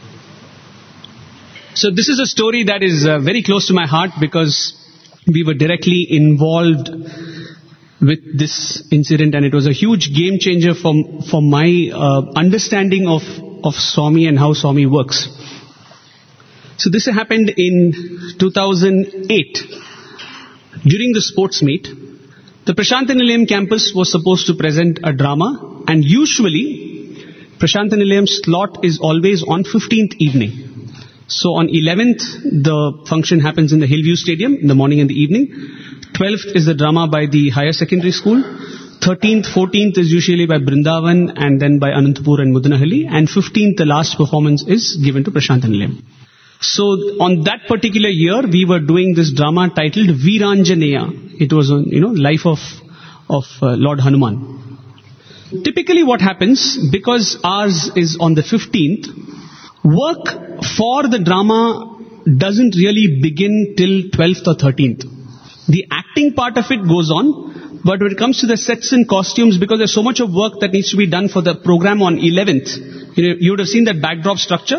So this is a story that is very close to my heart because we were directly involved with this incident, and it was a huge game changer for my understanding of Swami and how Swami works. So this happened in 2008. During the sports meet, the Prashanta Nilayam campus was supposed to present a drama, and usually Prashanta Nilayam's slot is always on 15th evening. So on 11th, the function happens in the Hillview Stadium in the morning and the evening. 12th is the drama by the higher secondary school. 13th, 14th is usually by Brindavan and then by Anantapur and Mudanahalli. And 15th, the last performance is given to Prashanta Nilayam. So on that particular year, we were doing this drama titled Veeranjaneya. It was on, life of Lord Hanuman. Typically what happens, because ours is on the 15th, work for the drama doesn't really begin till 12th or 13th. The acting part of it goes on, but when it comes to the sets and costumes, because there's so much of work that needs to be done for the program on 11th, you would have seen that backdrop structure.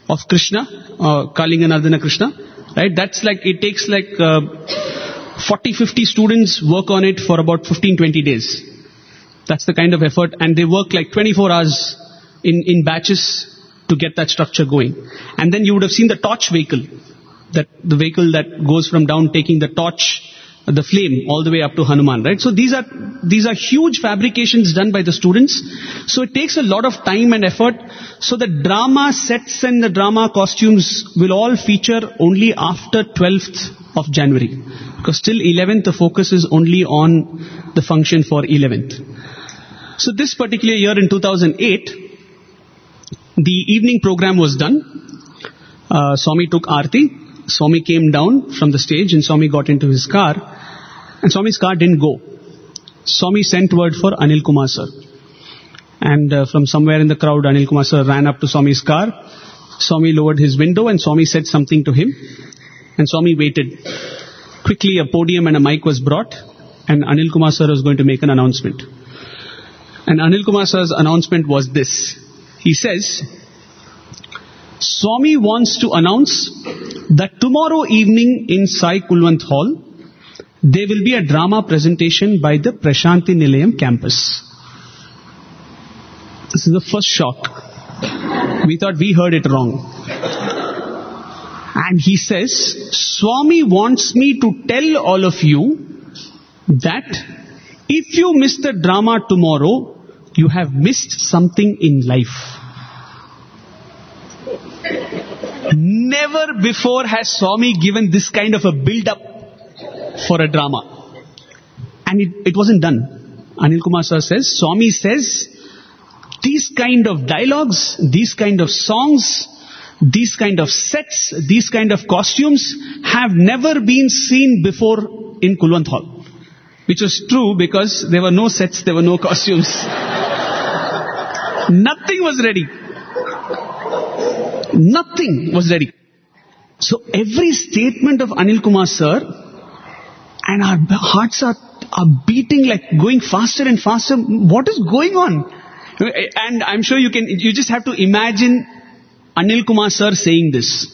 of Krishna, Kalinga Nardana Krishna, right? That's like, it takes like 40-50 students work on it for about 15-20 days. That's the kind of effort, and they work like 24 hours in batches to get that structure going. And then you would have seen the torch vehicle, that the vehicle that goes from down taking the torch, the flame, all the way up to Hanuman, right? So these are huge fabrications done by the students. So it takes a lot of time and effort. So the drama sets and the drama costumes will all feature only after 12th of January. Because till 11th, the focus is only on the function for 11th. So this particular year in 2008, the evening program was done. Swami took Aarti. Swami came down from the stage and Swami got into his car. And Swami's car didn't go. Swami sent word for Anil Kumar sir. And from somewhere in the crowd, Anil Kumar sir ran up to Swami's car. Swami lowered his window and Swami said something to him. And Swami waited. Quickly a podium and a mic was brought. And Anil Kumar sir was going to make an announcement. And Anil Kumar sir's announcement was this. He says, Swami wants to announce that tomorrow evening in Sai Kulwant Hall, there will be a drama presentation by the Prashanti Nilayam campus. This is the first shock. We thought we heard it wrong. And he says, Swami wants me to tell all of you that if you miss the drama tomorrow, you have missed something in life. Never before has Swami given this kind of a build-up for a drama. And it wasn't done. Anil Kumar sir says, Swami says, these kind of dialogues, these kind of songs, these kind of sets, these kind of costumes have never been seen before in Kulwant Hall. Which was true because there were no sets, there were no costumes. Nothing was ready. Nothing was ready. So every statement of Anil Kumar sir, and our hearts are beating like going faster and faster. What is going on? And I'm sure you just have to imagine Anil Kumar sir saying this.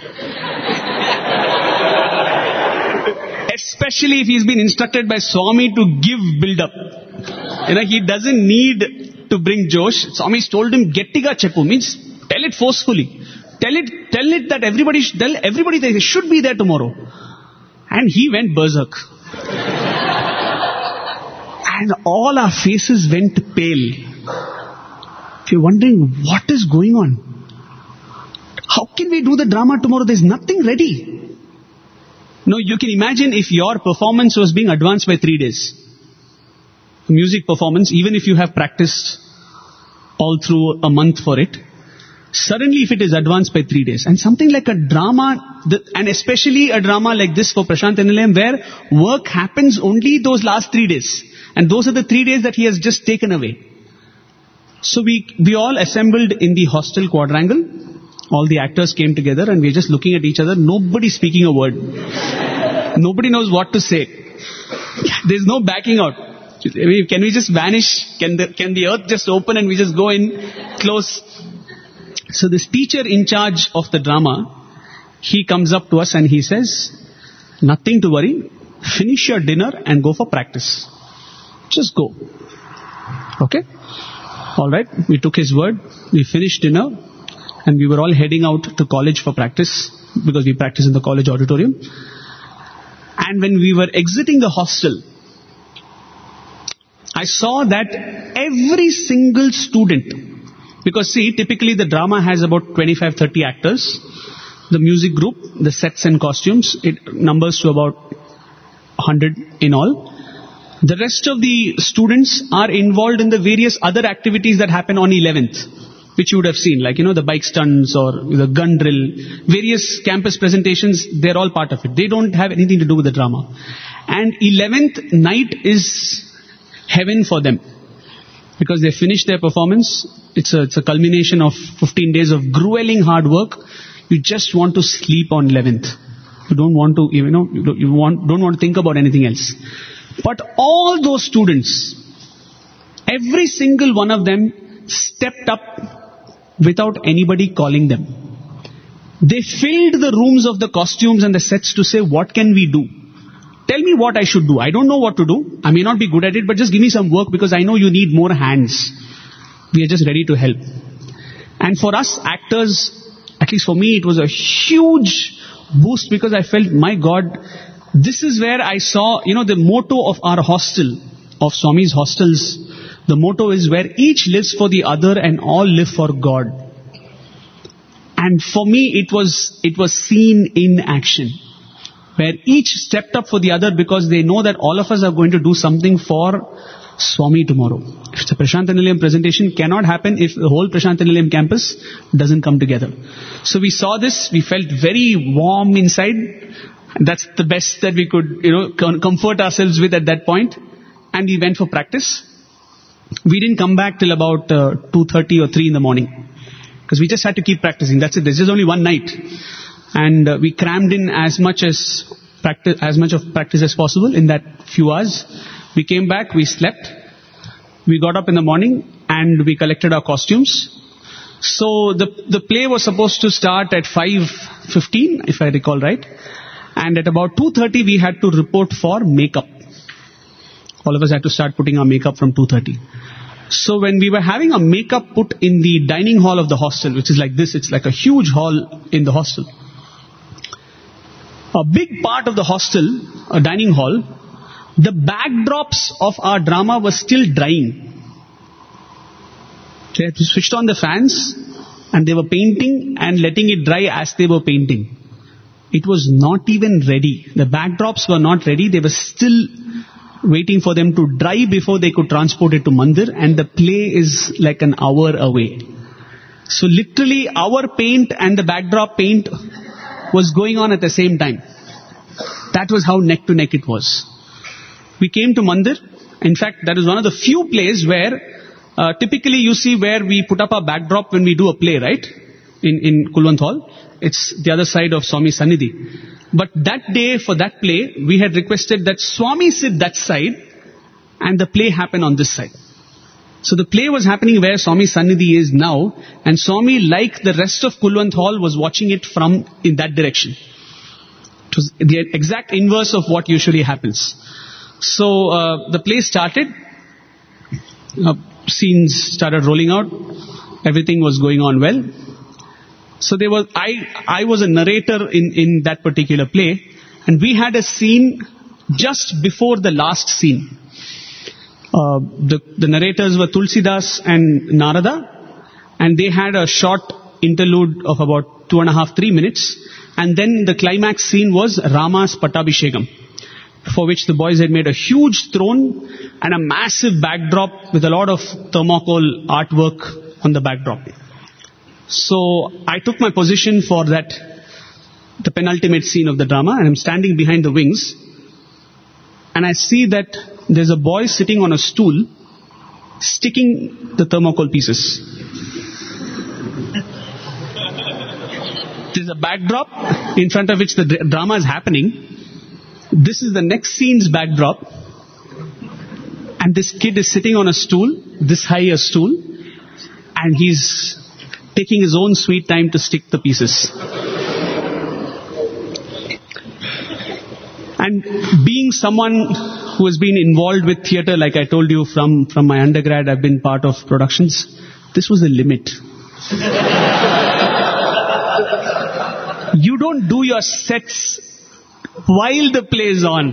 Especially if he's been instructed by Swami to give build-up. He doesn't need to bring Josh. Swami's told him, Gettiga Cheppu, means tell it forcefully. Tell it that everybody they should be there tomorrow. And he went berserk. And all our faces went pale. If you're wondering what is going on, how can we do the drama tomorrow? There's nothing ready. No, you can imagine if your performance was being advanced by 3 days. Music performance, even if you have practiced all through a month for it, suddenly if it is advanced by 3 days, and something like a drama, and especially a drama like this for Prashanti Nilayam, where work happens only those last 3 days. And those are the 3 days that he has just taken away. So we all assembled in the hostel quadrangle. All the actors came together and we were just looking at each other. Nobody speaking a word. Nobody knows what to say. There's no backing out. Can we just vanish? Can the earth just open and we just go in close? So this teacher in charge of the drama, he comes up to us and he says, nothing to worry. Finish your dinner and go for practice. Just go. Okay? Alright, we took his word. We finished dinner. And we were all heading out to college for practice, because we practice in the college auditorium. And when we were exiting the hostel, I saw that every single student, because see, typically the drama has about 25-30 actors. The music group, the sets and costumes, it numbers to about 100 in all. The rest of the students are involved in the various other activities that happen on 11th. Which you would have seen, like, the bike stunts or the gun drill, various campus presentations, they're all part of it. They don't have anything to do with the drama. And 11th night is heaven for them. Because they finish their performance. It's a culmination of 15 days of grueling hard work. You just want to sleep on 11th. You don't want to, don't want to think about anything else. But all those students, every single one of them stepped up without anybody calling them. They filled the rooms of the costumes and the sets to say, what can we do? Tell me what I should do. I don't know what to do. I may not be good at it, but just give me some work because I know you need more hands. We are just ready to help. And for us actors, at least for me, it was a huge boost because I felt, my God, this is where I saw, the motto of our hostel, of Swami's hostels. The motto is where each lives for the other and all live for God. And for me, it was seen in action, where each stepped up for the other because they know that all of us are going to do something for Swami tomorrow. If it's a Prashanta Nilayam presentation, cannot happen if the whole Prashanta Nilayam campus doesn't come together. So we saw this, we felt very warm inside. That's the best that we could, comfort ourselves with at that point. And we went for practice. We didn't come back till about 2:30 or 3 in the morning. Because we just had to keep practicing. That's it. There's just only one night. And we crammed in as much of practice as possible in that few hours. We came back, we slept. We got up in the morning and we collected our costumes. So the play was supposed to start at 5:15, if I recall right. And at about 2:30 we had to report for makeup. All of us had to start putting our makeup from 2:30. So when we were having a makeup put in the dining hall of the hostel, which is like this, it's like a huge hall in the hostel. A big part of the hostel, a dining hall, the backdrops of our drama were still drying. They had switched on the fans and they were painting and letting it dry as they were painting. It was not even ready. The backdrops were not ready. They were still waiting for them to dry before they could transport it to Mandir, and the play is like an hour away. So literally our paint and the backdrop paint was going on at the same time. That was how neck to neck it was. We came to Mandir. In fact, that is one of the few plays where typically you see where we put up our backdrop when we do a play, right? In Kulwant Hall. It's the other side of Swami Sannidhi. But that day, for that play, we had requested that Swami sit that side and the play happen on this side. So the play was happening where Swami Sannidhi is now, and Swami, like the rest of Kulwant Hall, was watching it from in that direction. It was the exact inverse of what usually happens. So the play started, scenes started rolling out, everything was going on well. So there was, I was a narrator in that particular play, and we had a scene just before the last scene. The narrators were Tulsidas and Narada, and they had a short interlude of about 2.5-3 minutes, and then the climax scene was Rama's Pattabhishekam, for which the boys had made a huge throne and a massive backdrop with a lot of thermocol artwork on the backdrop. So I took my position for that, the penultimate scene of the drama, and I'm standing behind the wings, and I see that there's a boy sitting on a stool sticking the thermocol pieces. There's a backdrop in front of which the drama is happening. This is the next scene's backdrop, and this kid is sitting on a stool, this high a stool, and he's taking his own sweet time to stick the pieces. And being someone who has been involved with theatre, like I told you from my undergrad, I've been part of productions. This was the limit. You don't do your sets while the play is on.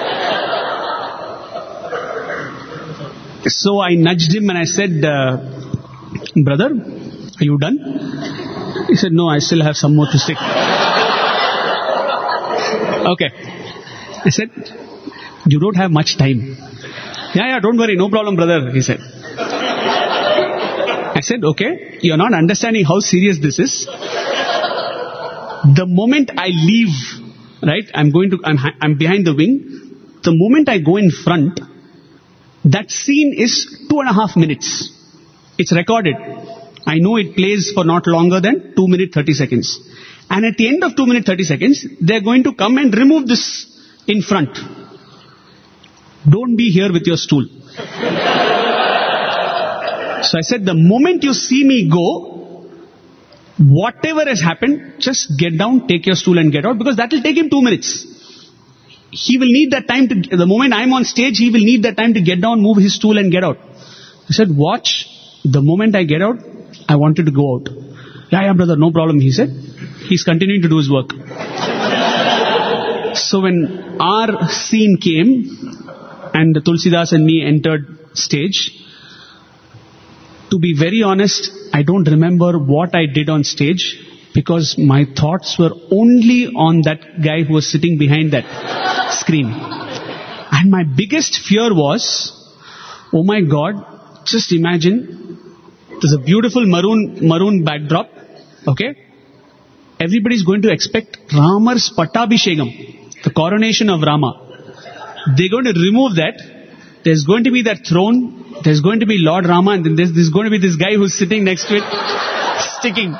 So I nudged him and I said, brother, are you done? He said, no, I still have some more to stick. Okay. I said, you don't have much time. Yeah, don't worry, no problem, brother, he said. I said, okay, you're not understanding how serious this is. The moment I leave, right, I'm behind the wing. The moment I go in front, that scene is 2.5 minutes. It's recorded. I know it plays for not longer than 2 minutes 30 seconds. And at the end of 2 minutes 30 seconds, they're going to come and remove this in front. Don't be here with your stool. So I said, the moment you see me go, whatever has happened, just get down, take your stool and get out, because that will take him 2 minutes. He will need that time the moment I'm on stage, he will need that time to get down, move his stool and get out. I said, watch, the moment I get out, I want you to go out. Yeah, brother, no problem, he said. He's continuing to do his work. So when our scene came, and Tulsidas and me entered stage, to be very honest, I don't remember what I did on stage, because my thoughts were only on that guy who was sitting behind that screen. And my biggest fear was, oh my God, just imagine, there's a beautiful maroon backdrop, okay? Everybody's going to expect Ramar's Pattabhishekam, the coronation of Rama. They're going to remove that. There's going to be that throne. There's going to be Lord Rama, and then there's going to be this guy who's sitting next to it, sticking.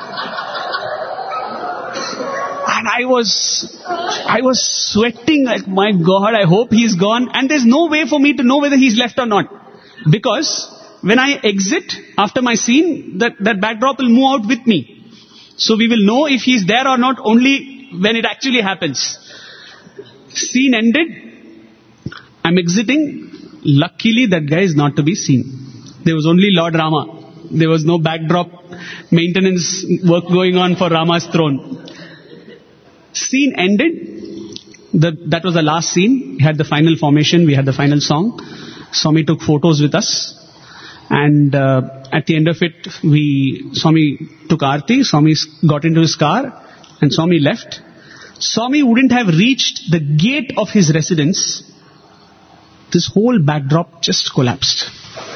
And I was sweating like, my God, I hope he's gone. And there's no way for me to know whether he's left or not. Because when I exit after my scene, that backdrop will move out with me. So we will know if he's there or not only when it actually happens. Scene ended. I'm exiting. Luckily, that guy is not to be seen. There was only Lord Rama. There was no backdrop maintenance work going on for Rama's throne. Scene ended. That was the last scene. We had the final formation. We had the final song. Swami took photos with us. And at the end of it, Swami took Aarti. Swami got into his car and Swami left. Swami wouldn't have reached the gate of his residence. This whole backdrop just collapsed.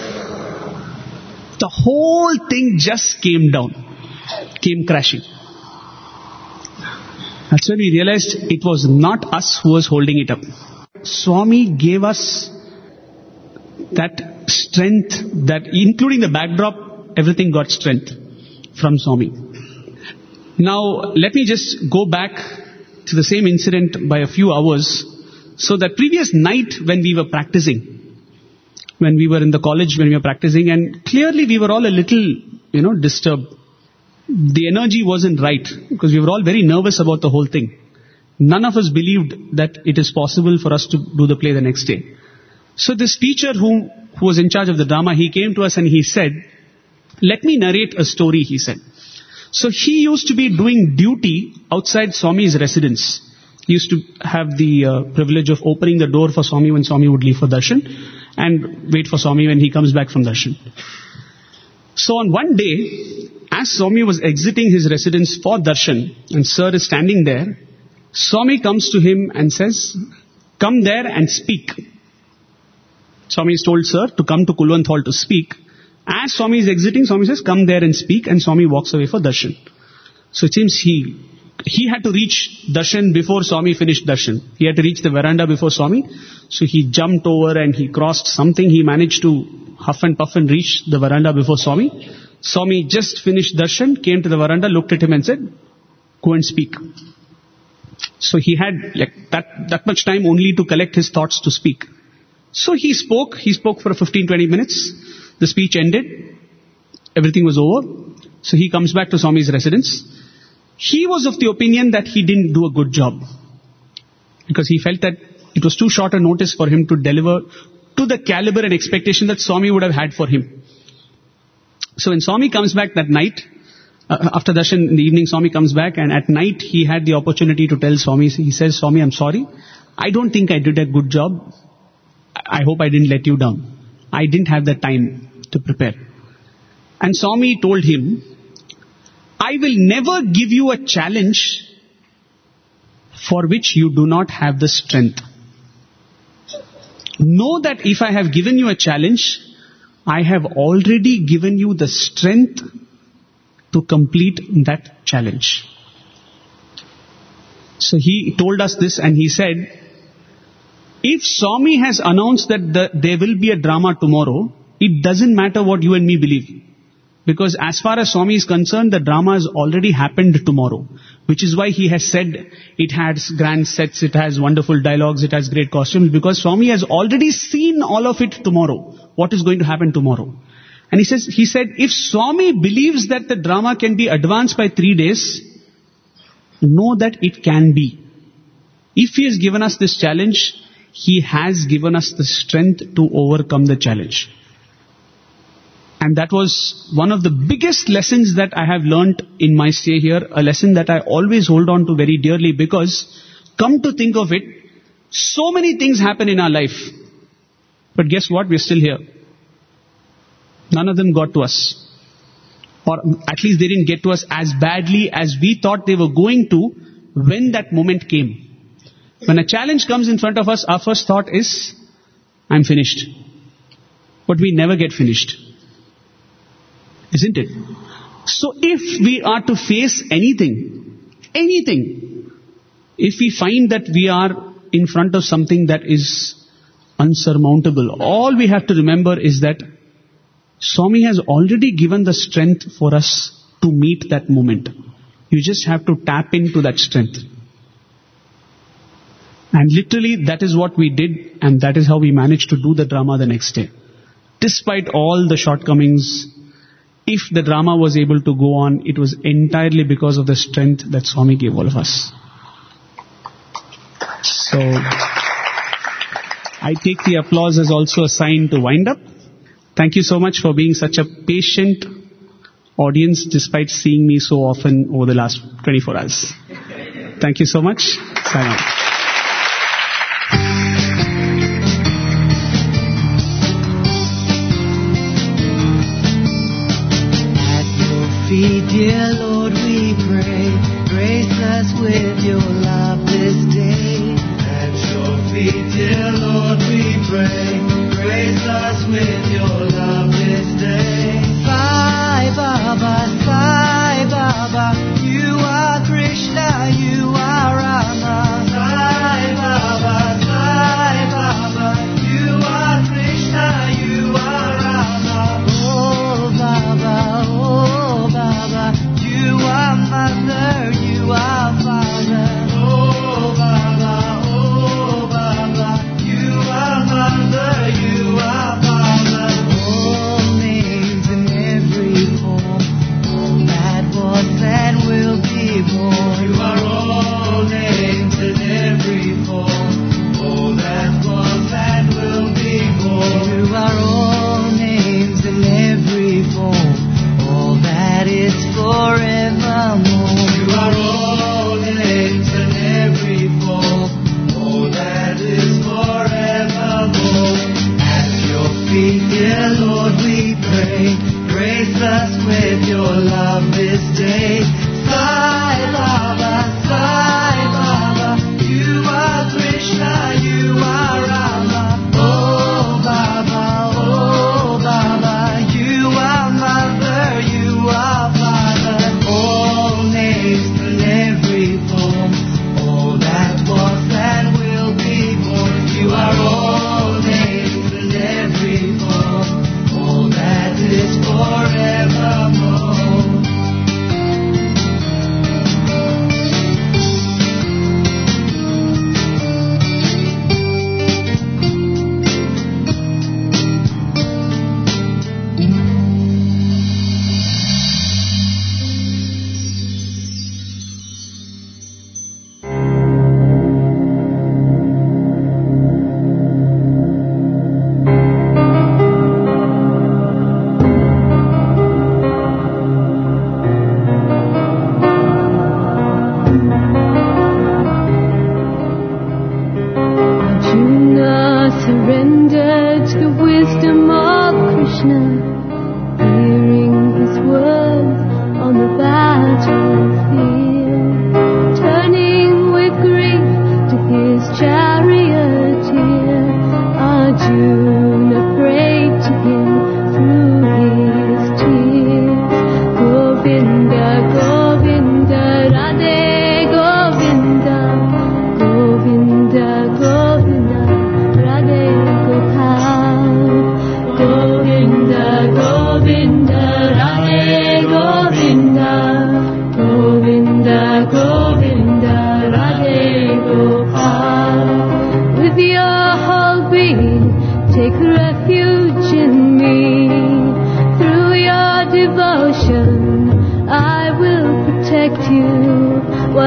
The whole thing just came down, came crashing. That's when we realized it was not us who was holding it up. Swami gave us that strength, that including the backdrop, everything got strength from Swami. Now, let me just go back to the same incident by a few hours. So that previous night when we were practicing, when we were in the college, when we were practicing, and clearly we were all a little, disturbed. The energy wasn't right because we were all very nervous about the whole thing. None of us believed that it is possible for us to do the play the next day. So this teacher who was in charge of the drama, he came to us and he said, let me narrate a story, he said. So he used to be doing duty outside Swami's residence. He used to have the privilege of opening the door for Swami when Swami would leave for darshan and wait for Swami when he comes back from darshan. So on one day, as Swami was exiting his residence for darshan and Sir is standing there, Swami comes to him and says, come there and speak. Swami has told Sir to come to Kulwant Hall to speak. As Swami is exiting, Swami says, come there and speak, and Swami walks away for darshan. So it seems he had to reach darshan before Swami finished darshan. He had to reach the veranda before Swami. So he jumped over and he crossed something. He managed to huff and puff and reach the veranda before Swami. Swami just finished darshan, came to the veranda, looked at him and said, go and speak. So he had that much time only to collect his thoughts to speak. So he spoke for 15-20 minutes. The speech ended. Everything was over. So he comes back to Swami's residence. He was of the opinion that he didn't do a good job. Because he felt that it was too short a notice for him to deliver to the caliber and expectation that Swami would have had for him. So when Swami comes back that night, after darshan in the evening, Swami comes back, and at night he had the opportunity to tell Swami, he says, Swami, I'm sorry. I don't think I did a good job. I hope I didn't let you down. I didn't have the time to prepare. And Swami told him, I will never give you a challenge for which you do not have the strength. Know that if I have given you a challenge, I have already given you the strength to complete that challenge. So he told us this and he said, if Swami has announced that there will be a drama tomorrow, it doesn't matter what you and me believe. Because as far as Swami is concerned, the drama has already happened tomorrow. Which is why he has said it has grand sets, it has wonderful dialogues, it has great costumes. Because Swami has already seen all of it tomorrow. What is going to happen tomorrow. And he said, if Swami believes that the drama can be advanced by 3 days, know that it can be. If he has given us this challenge, he has given us the strength to overcome the challenge. And that was one of the biggest lessons that I have learnt in my stay here, a lesson that I always hold on to very dearly, because come to think of it, so many things happen in our life. But guess what? We're still here. None of them got to us. Or at least they didn't get to us as badly as we thought they were going to when that moment came. When a challenge comes in front of us, our first thought is, I'm finished. But we never get finished. Isn't it? So if we are to face anything, if we find that we are in front of something that is unsurmountable, all we have to remember is that Swami has already given the strength for us to meet that moment. You just have to tap into that strength. And literally that is what we did, and that is how we managed to do the drama the next day. Despite all the shortcomings, if the drama was able to go on, it was entirely because of the strength that Swami gave all of us. So, I take the applause as also a sign to wind up. Thank you so much for being such a patient audience despite seeing me so often over the last 24 hours. Thank you so much. Sign on. Dear Lord, we pray, grace us with your love this day. At your feet, dear Lord, we pray, grace us with your love this day. Sai Baba, you are Krishna, you are Rama. Sai Baba, you are Krishna, you are Rama. Oh Baba, you are Mother, you are Father. Oh Baba, you are Mother, you are Father. Om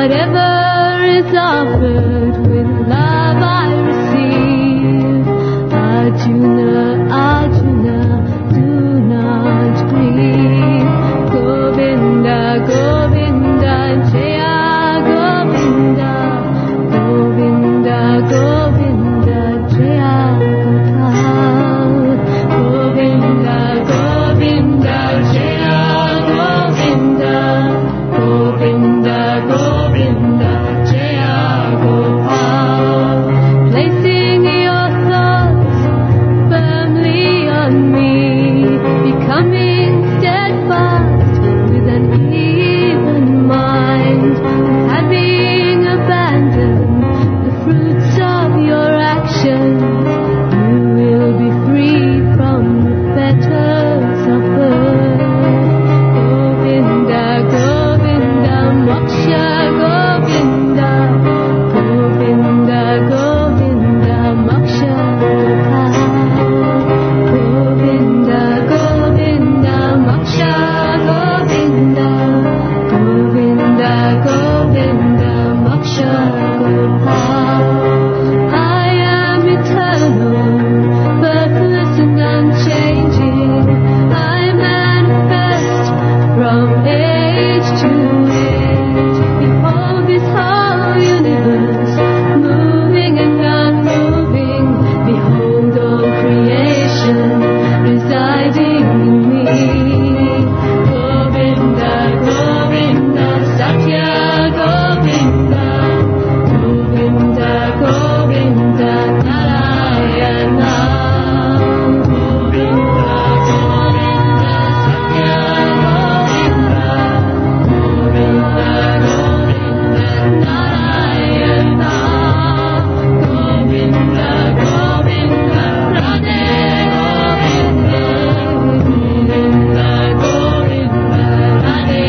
Whatever is offered with love I receive. Arjuna, Arjuna, do not grieve. Govinda, Govinda, Jaya Govinda. Govinda, Govinda, Jaya Gopal. Govinda, Govinda, Jaya Govinda. Govinda, Govinda, Jaya Gopal. Placing your thoughts firmly on me, becoming steadfast with an even mind, having abandoned the fruits of your actions, you will be free from the fetters of birth. Govinda, Govinda, Moksha Govinda. Govinda, Govinda, Moksha Gopal. Govinda, Govinda, Moksha Govinda. Govinda, Govinda, Moksha Gopal. I am eternal, birthless and unchanging. I manifest from age to age. Behold this whole universe, moving and unmoving. Behold all creation residing in me. Govinda, Govinda, Satya Govinda. Govinda, Govinda, Narayana. Govinda, Govinda, Satya Govinda. Govinda, Govinda, Narayana. Govinda, Govinda, Radhe Govinda. Govinda, Govinda, Radhe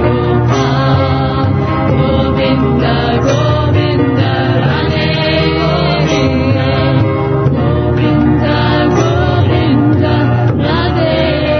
Gopal. Govinda, Govinda, Radhe Govinda. Govinda, Govinda, Radhe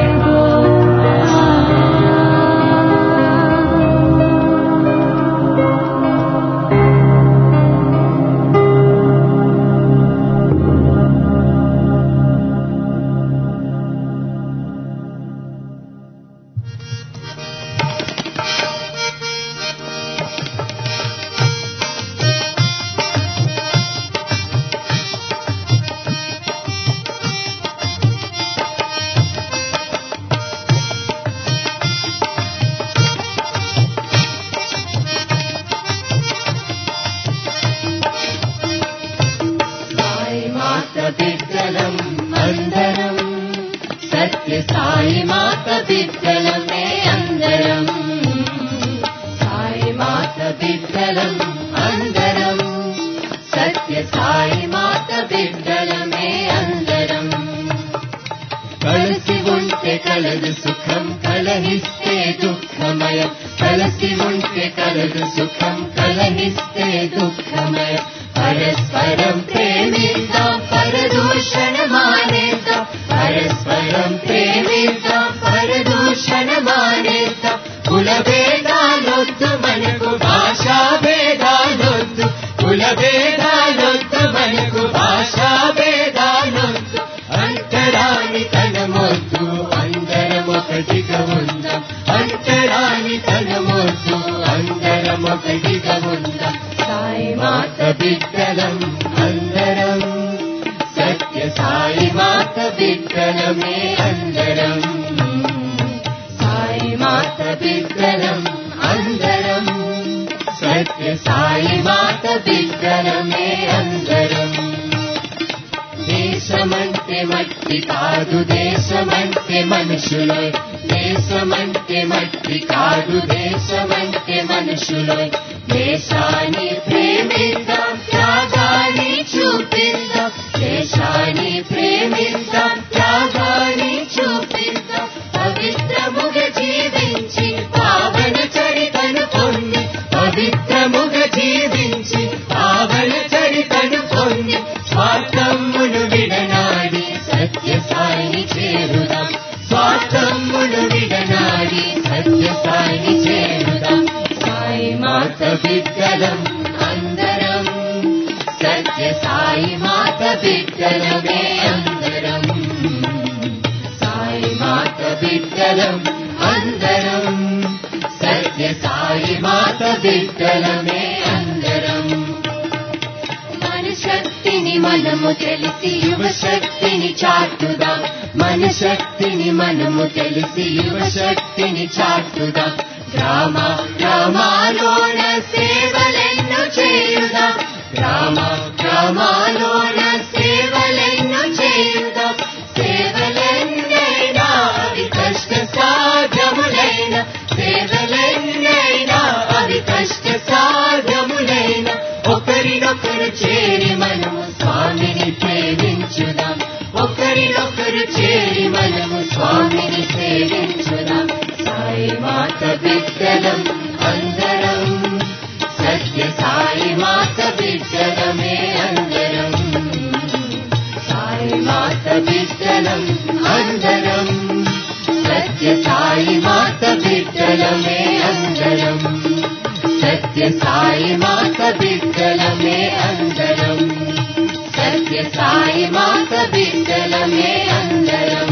Sai మాత బిడ్డలం అందరం, సత్య సాయి మాత బిడ్డలమే అందరం. సాయి మాత బిడ్డలం అందరం, సత్య సాయి మాత బిడ్డలమే అందరం. కలిసి ఉంటే కలదు సుఖం, కలహిస్తే దుఃఖమయం. కలిసి ఉంటే కలదు సుఖం, కలహిస్తే దుఃఖమయం. పరస్పరం ప్రేమిద్దాం, పరదూషణ మానేద్దాం. పరస్పరం ప్రేమిద్దాం, పరదూషణ మానేద్దాం. కుల భేదాలొద్దు మనకు, భాషా భేదాలొద్దు. కుల భేదాలొద్దు మనకు, భాషా భేదాలొద్దు. అంతరాని తనమొద్దు, అందరం ఒకటిగా ఉందాం. అంతరాని తనమొద్దు, అందరం ఒకటిగా ఉందాం. సాయి మాత బిడ్డలం అందరం, సత్య సాయి మాత బిడ్డలమే అందరం. సాయి మాత బిడ్డలం అందరం, సత్య సాయి మాత బిడ్డలమే అందరం. దేశమంటే మట్టి కాదు, దేశమంటే మనుషులై. దేశమంటే మట్టి కాదు, దేశమంటే మనుషులై. దేశాన్ని ప్రేమిద్దాం, త్యాగాన్ని చూపిద్దాం. దేశాన్ని ప్రేమిద్దాం, త్యాగాన్ని చూపిద్దాం. పవిత్రముగా జీవించి పావన చరితను పొంది, పవిత్రముగా జీవించి పావన చరితను పొంది. స్వార్థమును విడనాడి సత్య సాయిని చేరుదాం. స్వార్థమును విడనాడి సత్య సాయిని చేరుదాం. సాయి మాత మాత బిడ్డలం అందరం సత్య సాయి మాత బిడ్డలమే అందరం సాయి మాత బిడ్డలం అందరం సత్య సాయి మాత బిడ్డలమే అందరం మన శక్తిని మనము తెలిసి యువ శక్తిని చాటుదాం మన శక్తిని మనము తెలిసి యువ శక్తిని చాటుదాం గ్రామ గ్రామాలోన సేవలెన్నో చేయుదాం గ్రామ గ్రామాలోన సేవలెన్నో చేయుదాం సేవలెన్నైనా అవి కష్ట సాధ్యములైన సేవలెన్నైనా అవి కష్ట సాధ్యములైన ఒకరినొకరు చేరి మనము స్వామిని ప్రేమించుదాం ఒకరినొకరు చేరి మనము స్వామిని సేవించుదాం సాయి మాత బిడ్డలం అందరం సత్య సాయి మాత బిడ్డలమే అందరం సాయి మాత బిడ్డలం అందరం సత్య సాయి మాత బిడ్డలమే అందరం సత్య సాయి మాత బిడ్డలమే అందరం సత్య సాయి మాత బిడ్డలమే అందరం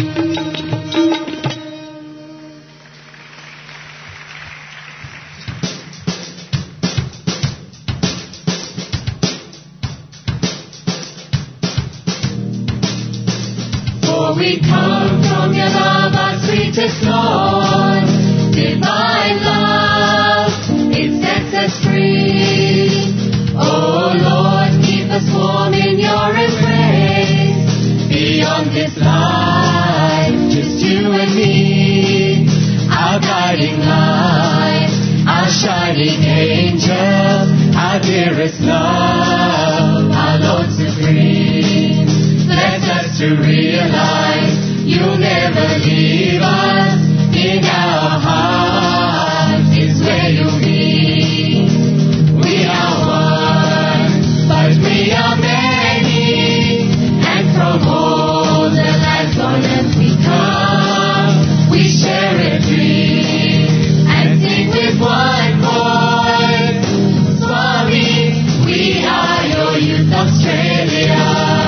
For we come from your love, our sweetest Lord, divine love, it sets us free. Oh Lord, keep us warm in your embrace. Beyond this life, just you and me, our guiding light, our shining angel, our dearest love, our Lord supreme. Bless us to realize you'll never leave us. In our hearts is where you'll be. We are one, but we are many, and from all the lands on earth we come. We share a dream and sing with one voice. Swami, we are your youth Australia.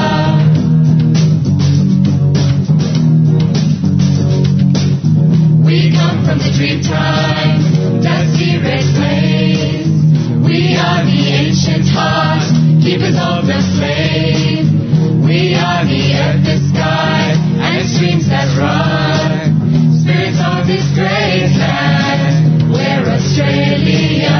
We come from the dream time, dusty red plains. We are the ancient heart, keepers of the flame. We are the earth, the sky, and the streams that run. Spirits of this great land, we're Australia.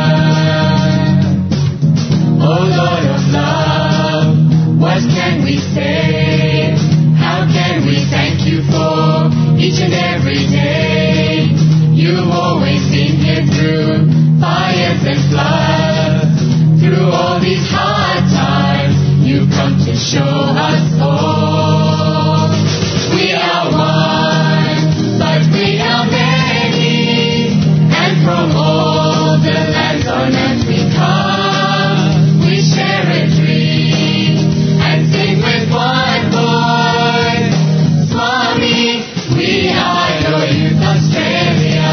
Oh Lord of love, what can we say? How can we thank you for each and every day? You've always been here through fires and floods. Through all these hard times, you've come to show us hope. We are one, but we are many, and from all the lands on earth we come. We share a dream and sing with one voice. Swami, we are your youth Australia.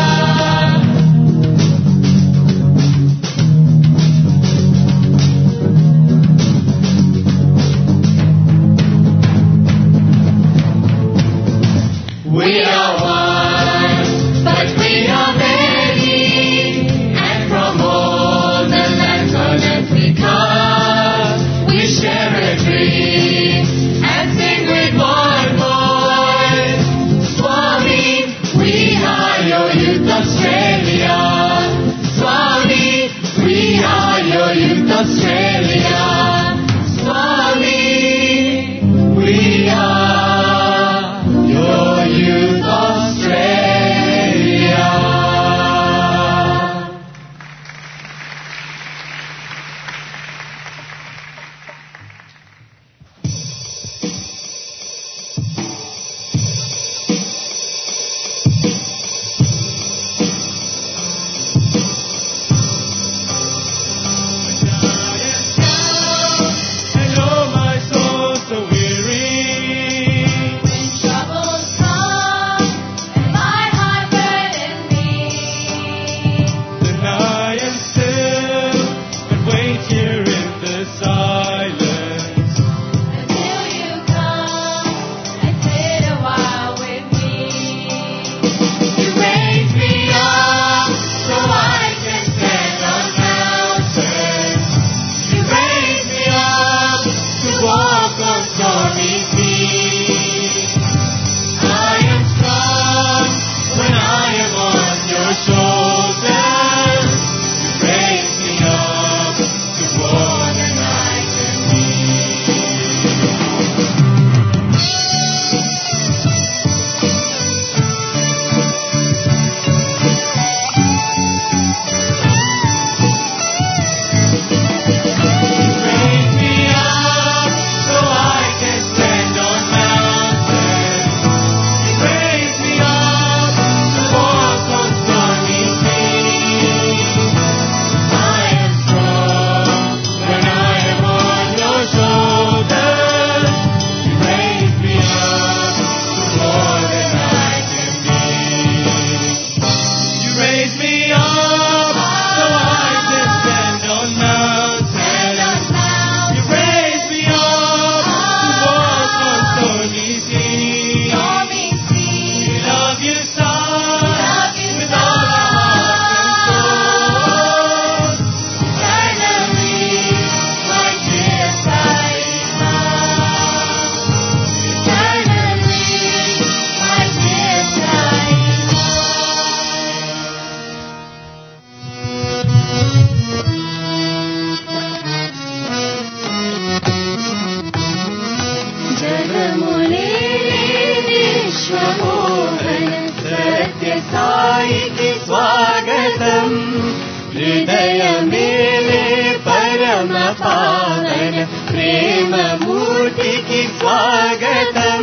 ప్రేమమూర్తికి స్వాగతం.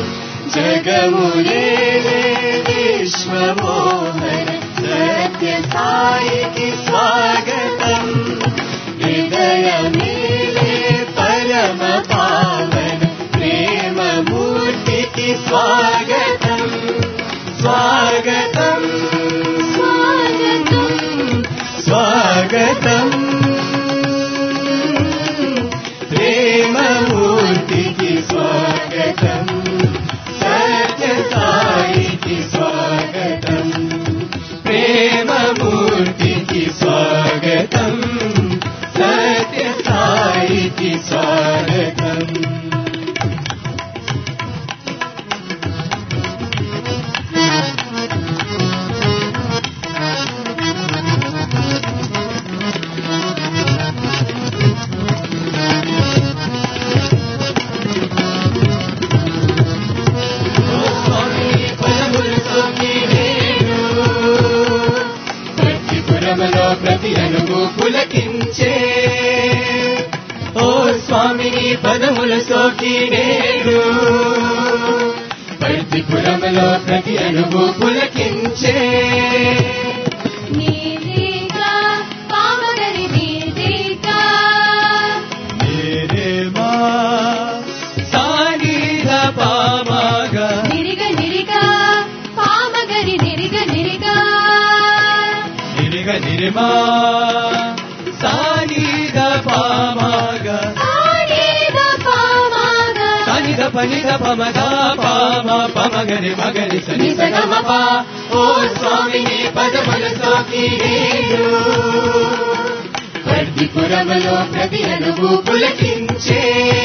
జగములేలే విశ్వమోహన సత్య సాయికి స్వాగతం. హృదయమేలే పరమ పావన ప్రేమమూర్తికి స్వాగతం. స్వాగతం స్వాగతం స్వాగతం. ప్రేమమూర్తికి స్వాగతం. సత్య సాయికి స్వాగతం. ప్రేమమూర్తికి స్వాగతం. సత్య సాయికి స్వాగతం. ప్రతి అణువు పులకించే ఓ స్వామిని పదముల సోకి నేడు. పర్తిపురములో ప్రతి అణువు పులకించే. నీదేగా పామగరి నీదేగా నేరేమా సానిద పామగా నిరిగ నిరిగా పామగరి నిరిగ నిరిగా నిరిగ నిరిమా సానిద పామగా సానిద పామగా సానిద పనిద పమగా పామ పమగరి మగరి సని సగమప. ఓ స్వామిని పదముల సోకి నేడు. పర్తిపురములో ప్రతి అణువు పులకించే.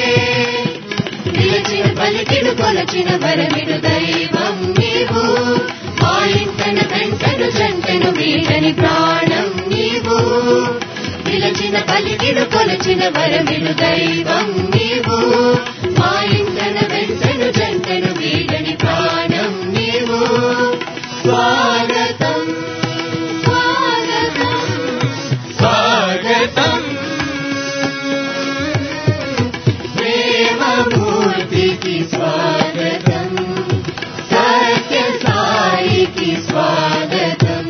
నిలచిన పలికిడు కొలచిన వరమిడు దైవం నీవు. మా ఇంటన పెంటను జంటను వీడని ప్రాణం నీవు. నిలచిన పలికిడు కొలచిన వరమిడు దైవం నీవు. మా ఇంటన పెంటను జంటను వీడని ప్రాణం నీవు. స్వాగతం స్వాగతం స్వాగతం. ప్రేమమూర్తికి స్వాగతం. సత్య సాయికి స్వాగతం.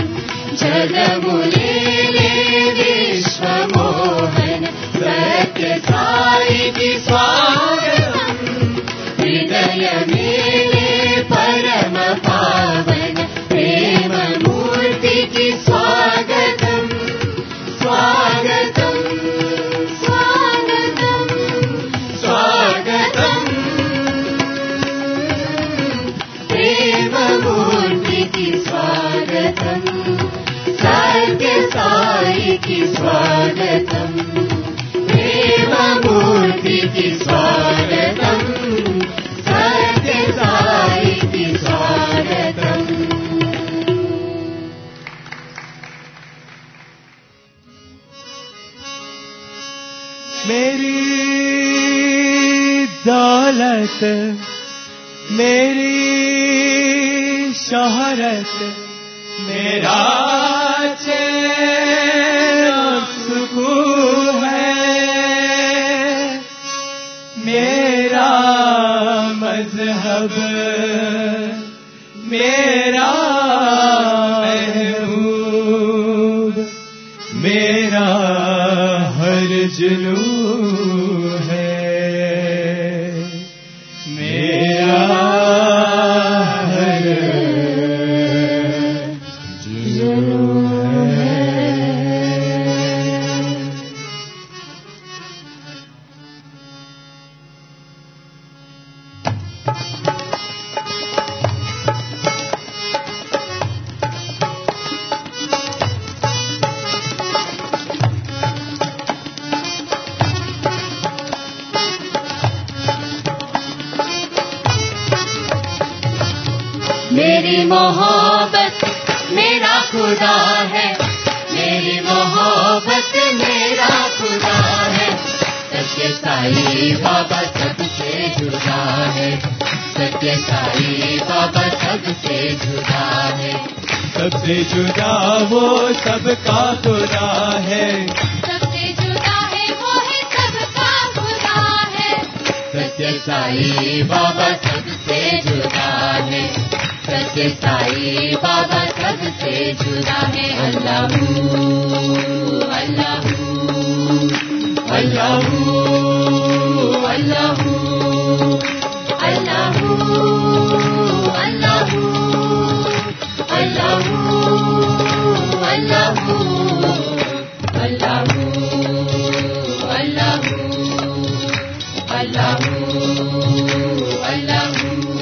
జగములేలే విశ్వమోహన సత్య సాయికి స్వాగతం. హృదయమేలే పరమ పావన ప్రేమమూర్తికి స్వాగతం. స్వాగతం స్వాగతం స్వాగతం. ప్రేమమూర్తికి స్వాగతం. సత్య సాయికి స్వాగతం. ప్రేమమూర్తికి స్వాగతం. సత్య సాయికి స్వాగతం. मेरी दौलत मेरी शोहरत मेरा चैन और सुकून है. मेरा मजहब मेरा महबूब मेरा हर जुनू है. मेरा हर जुनू है. मेरी मोहब्बत मेरा खुदा है. मेरी मोहब्बत मेरा खुदा है. सत्य साई बाबा सबसे जुदा है. सत्य साई बाबा सबसे जुदा है. सबसे जुदा वो सबका खुदा है. सबसे जुदा है वो है सबका खुदा सत्य साई बाबा सबसे जुदा है, सत्य साई बाबा सबसे जुदा है। अल्लाह अल्लाह अल्लाह अल्लाह अल्लाह अल्लाह अल्लाह अल्लाह अल्लाह अल्लाह अल्लाह।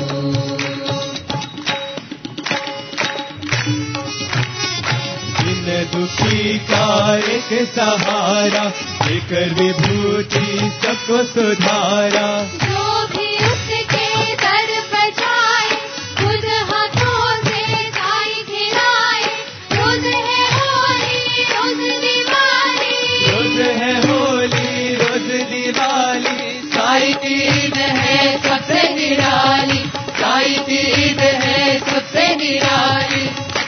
दिन दुखी का एक सहारा लेकर विभूति सबको सुधारा, जो भी उसके दर पर जाए खुद हाथों से साई खिलाए। रोज है होली रोज दिवाली, रोज है होली रोज दिवाली, साई की ईद है सबसे निराली, साई की ईद है सबसे निराली।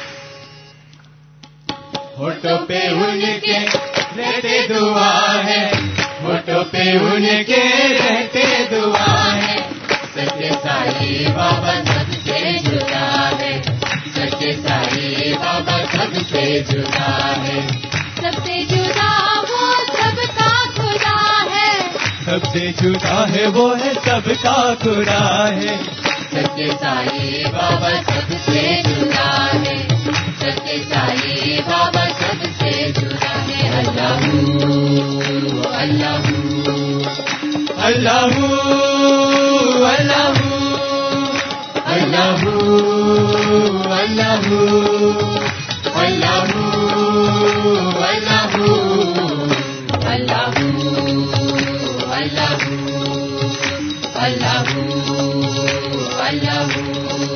होठों पे उनके रहते दुआ है, होठों पे उनके रहते दुआ है। सत्य साई बाबा सबसे जुदा है, सत्य साई बाबा सबसे जुदा है, सबसे जुदा वो सबका खुदा है, सबसे जुदा है वो है सबका खुदा है। सत्य साई बाबा सबसे जुदा है, सत्य साई बाबा सबसे जुदा है। अल्लाह अल्लाह अल्लाह अल्लाह अल्लाह अल्लाह अल्लाह अल्लाह अल्लाह अल्लाह अल्लाह।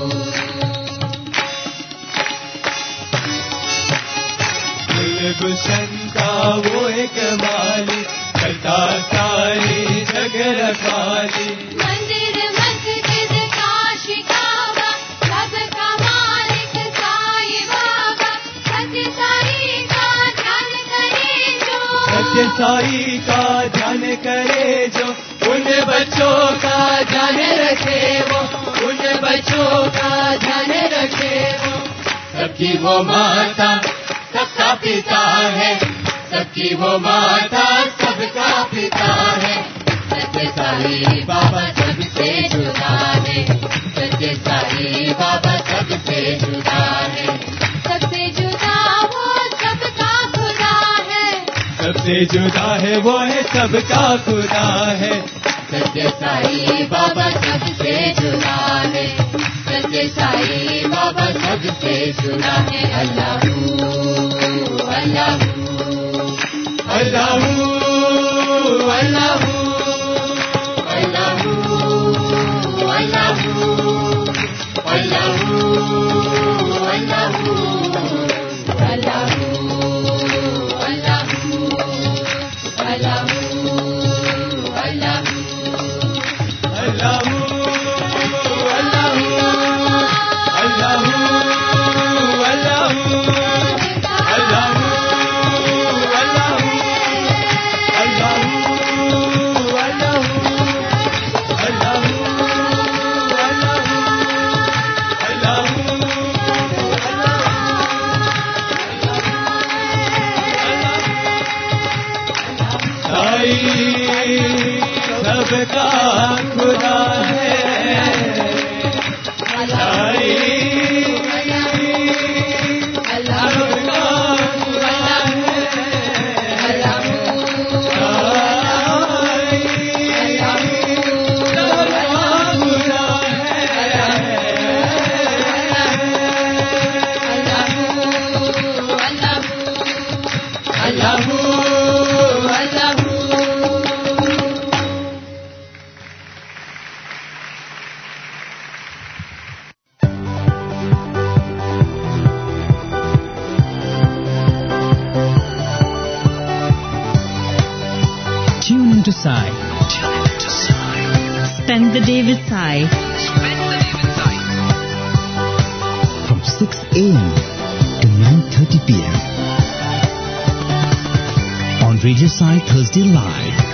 गुलशन का वो एक माली, करता सारी जग रखाली, मंदिर मस्जिद काशी काबा सबका मालिक साई बाबा। सत्य साई का ध्यान करे जो, सत्य साई का ध्यान करे जो, उन बच्चों का ध्यान रखे वो, उन बच्चों का ध्यान रखे वो। सबकी वो माता सबका पिता है, सबकी वो माता सबका पिता है। सत्य साई बाबा सबसे जुदा है, सत्य साई बाबा सबसे जुदा है, सबसे जुदा वो सबका खुदा है, सबसे जुदा है वो है सबका खुदा है। सत्य साई बाबा सबसे जुदा है, सत्य साई बाबा सबसे जुदा है। अल्लाह अल्लाह अल्लाह अल्लाह अल्लाह अल्लाह अल्लाह सबका खुदा है, साई सबका खुदा है, Tune into Sai. Spend the day with Sai. From 6 a.m. to 9:30 p.m. on Radio Sai Thursday Live.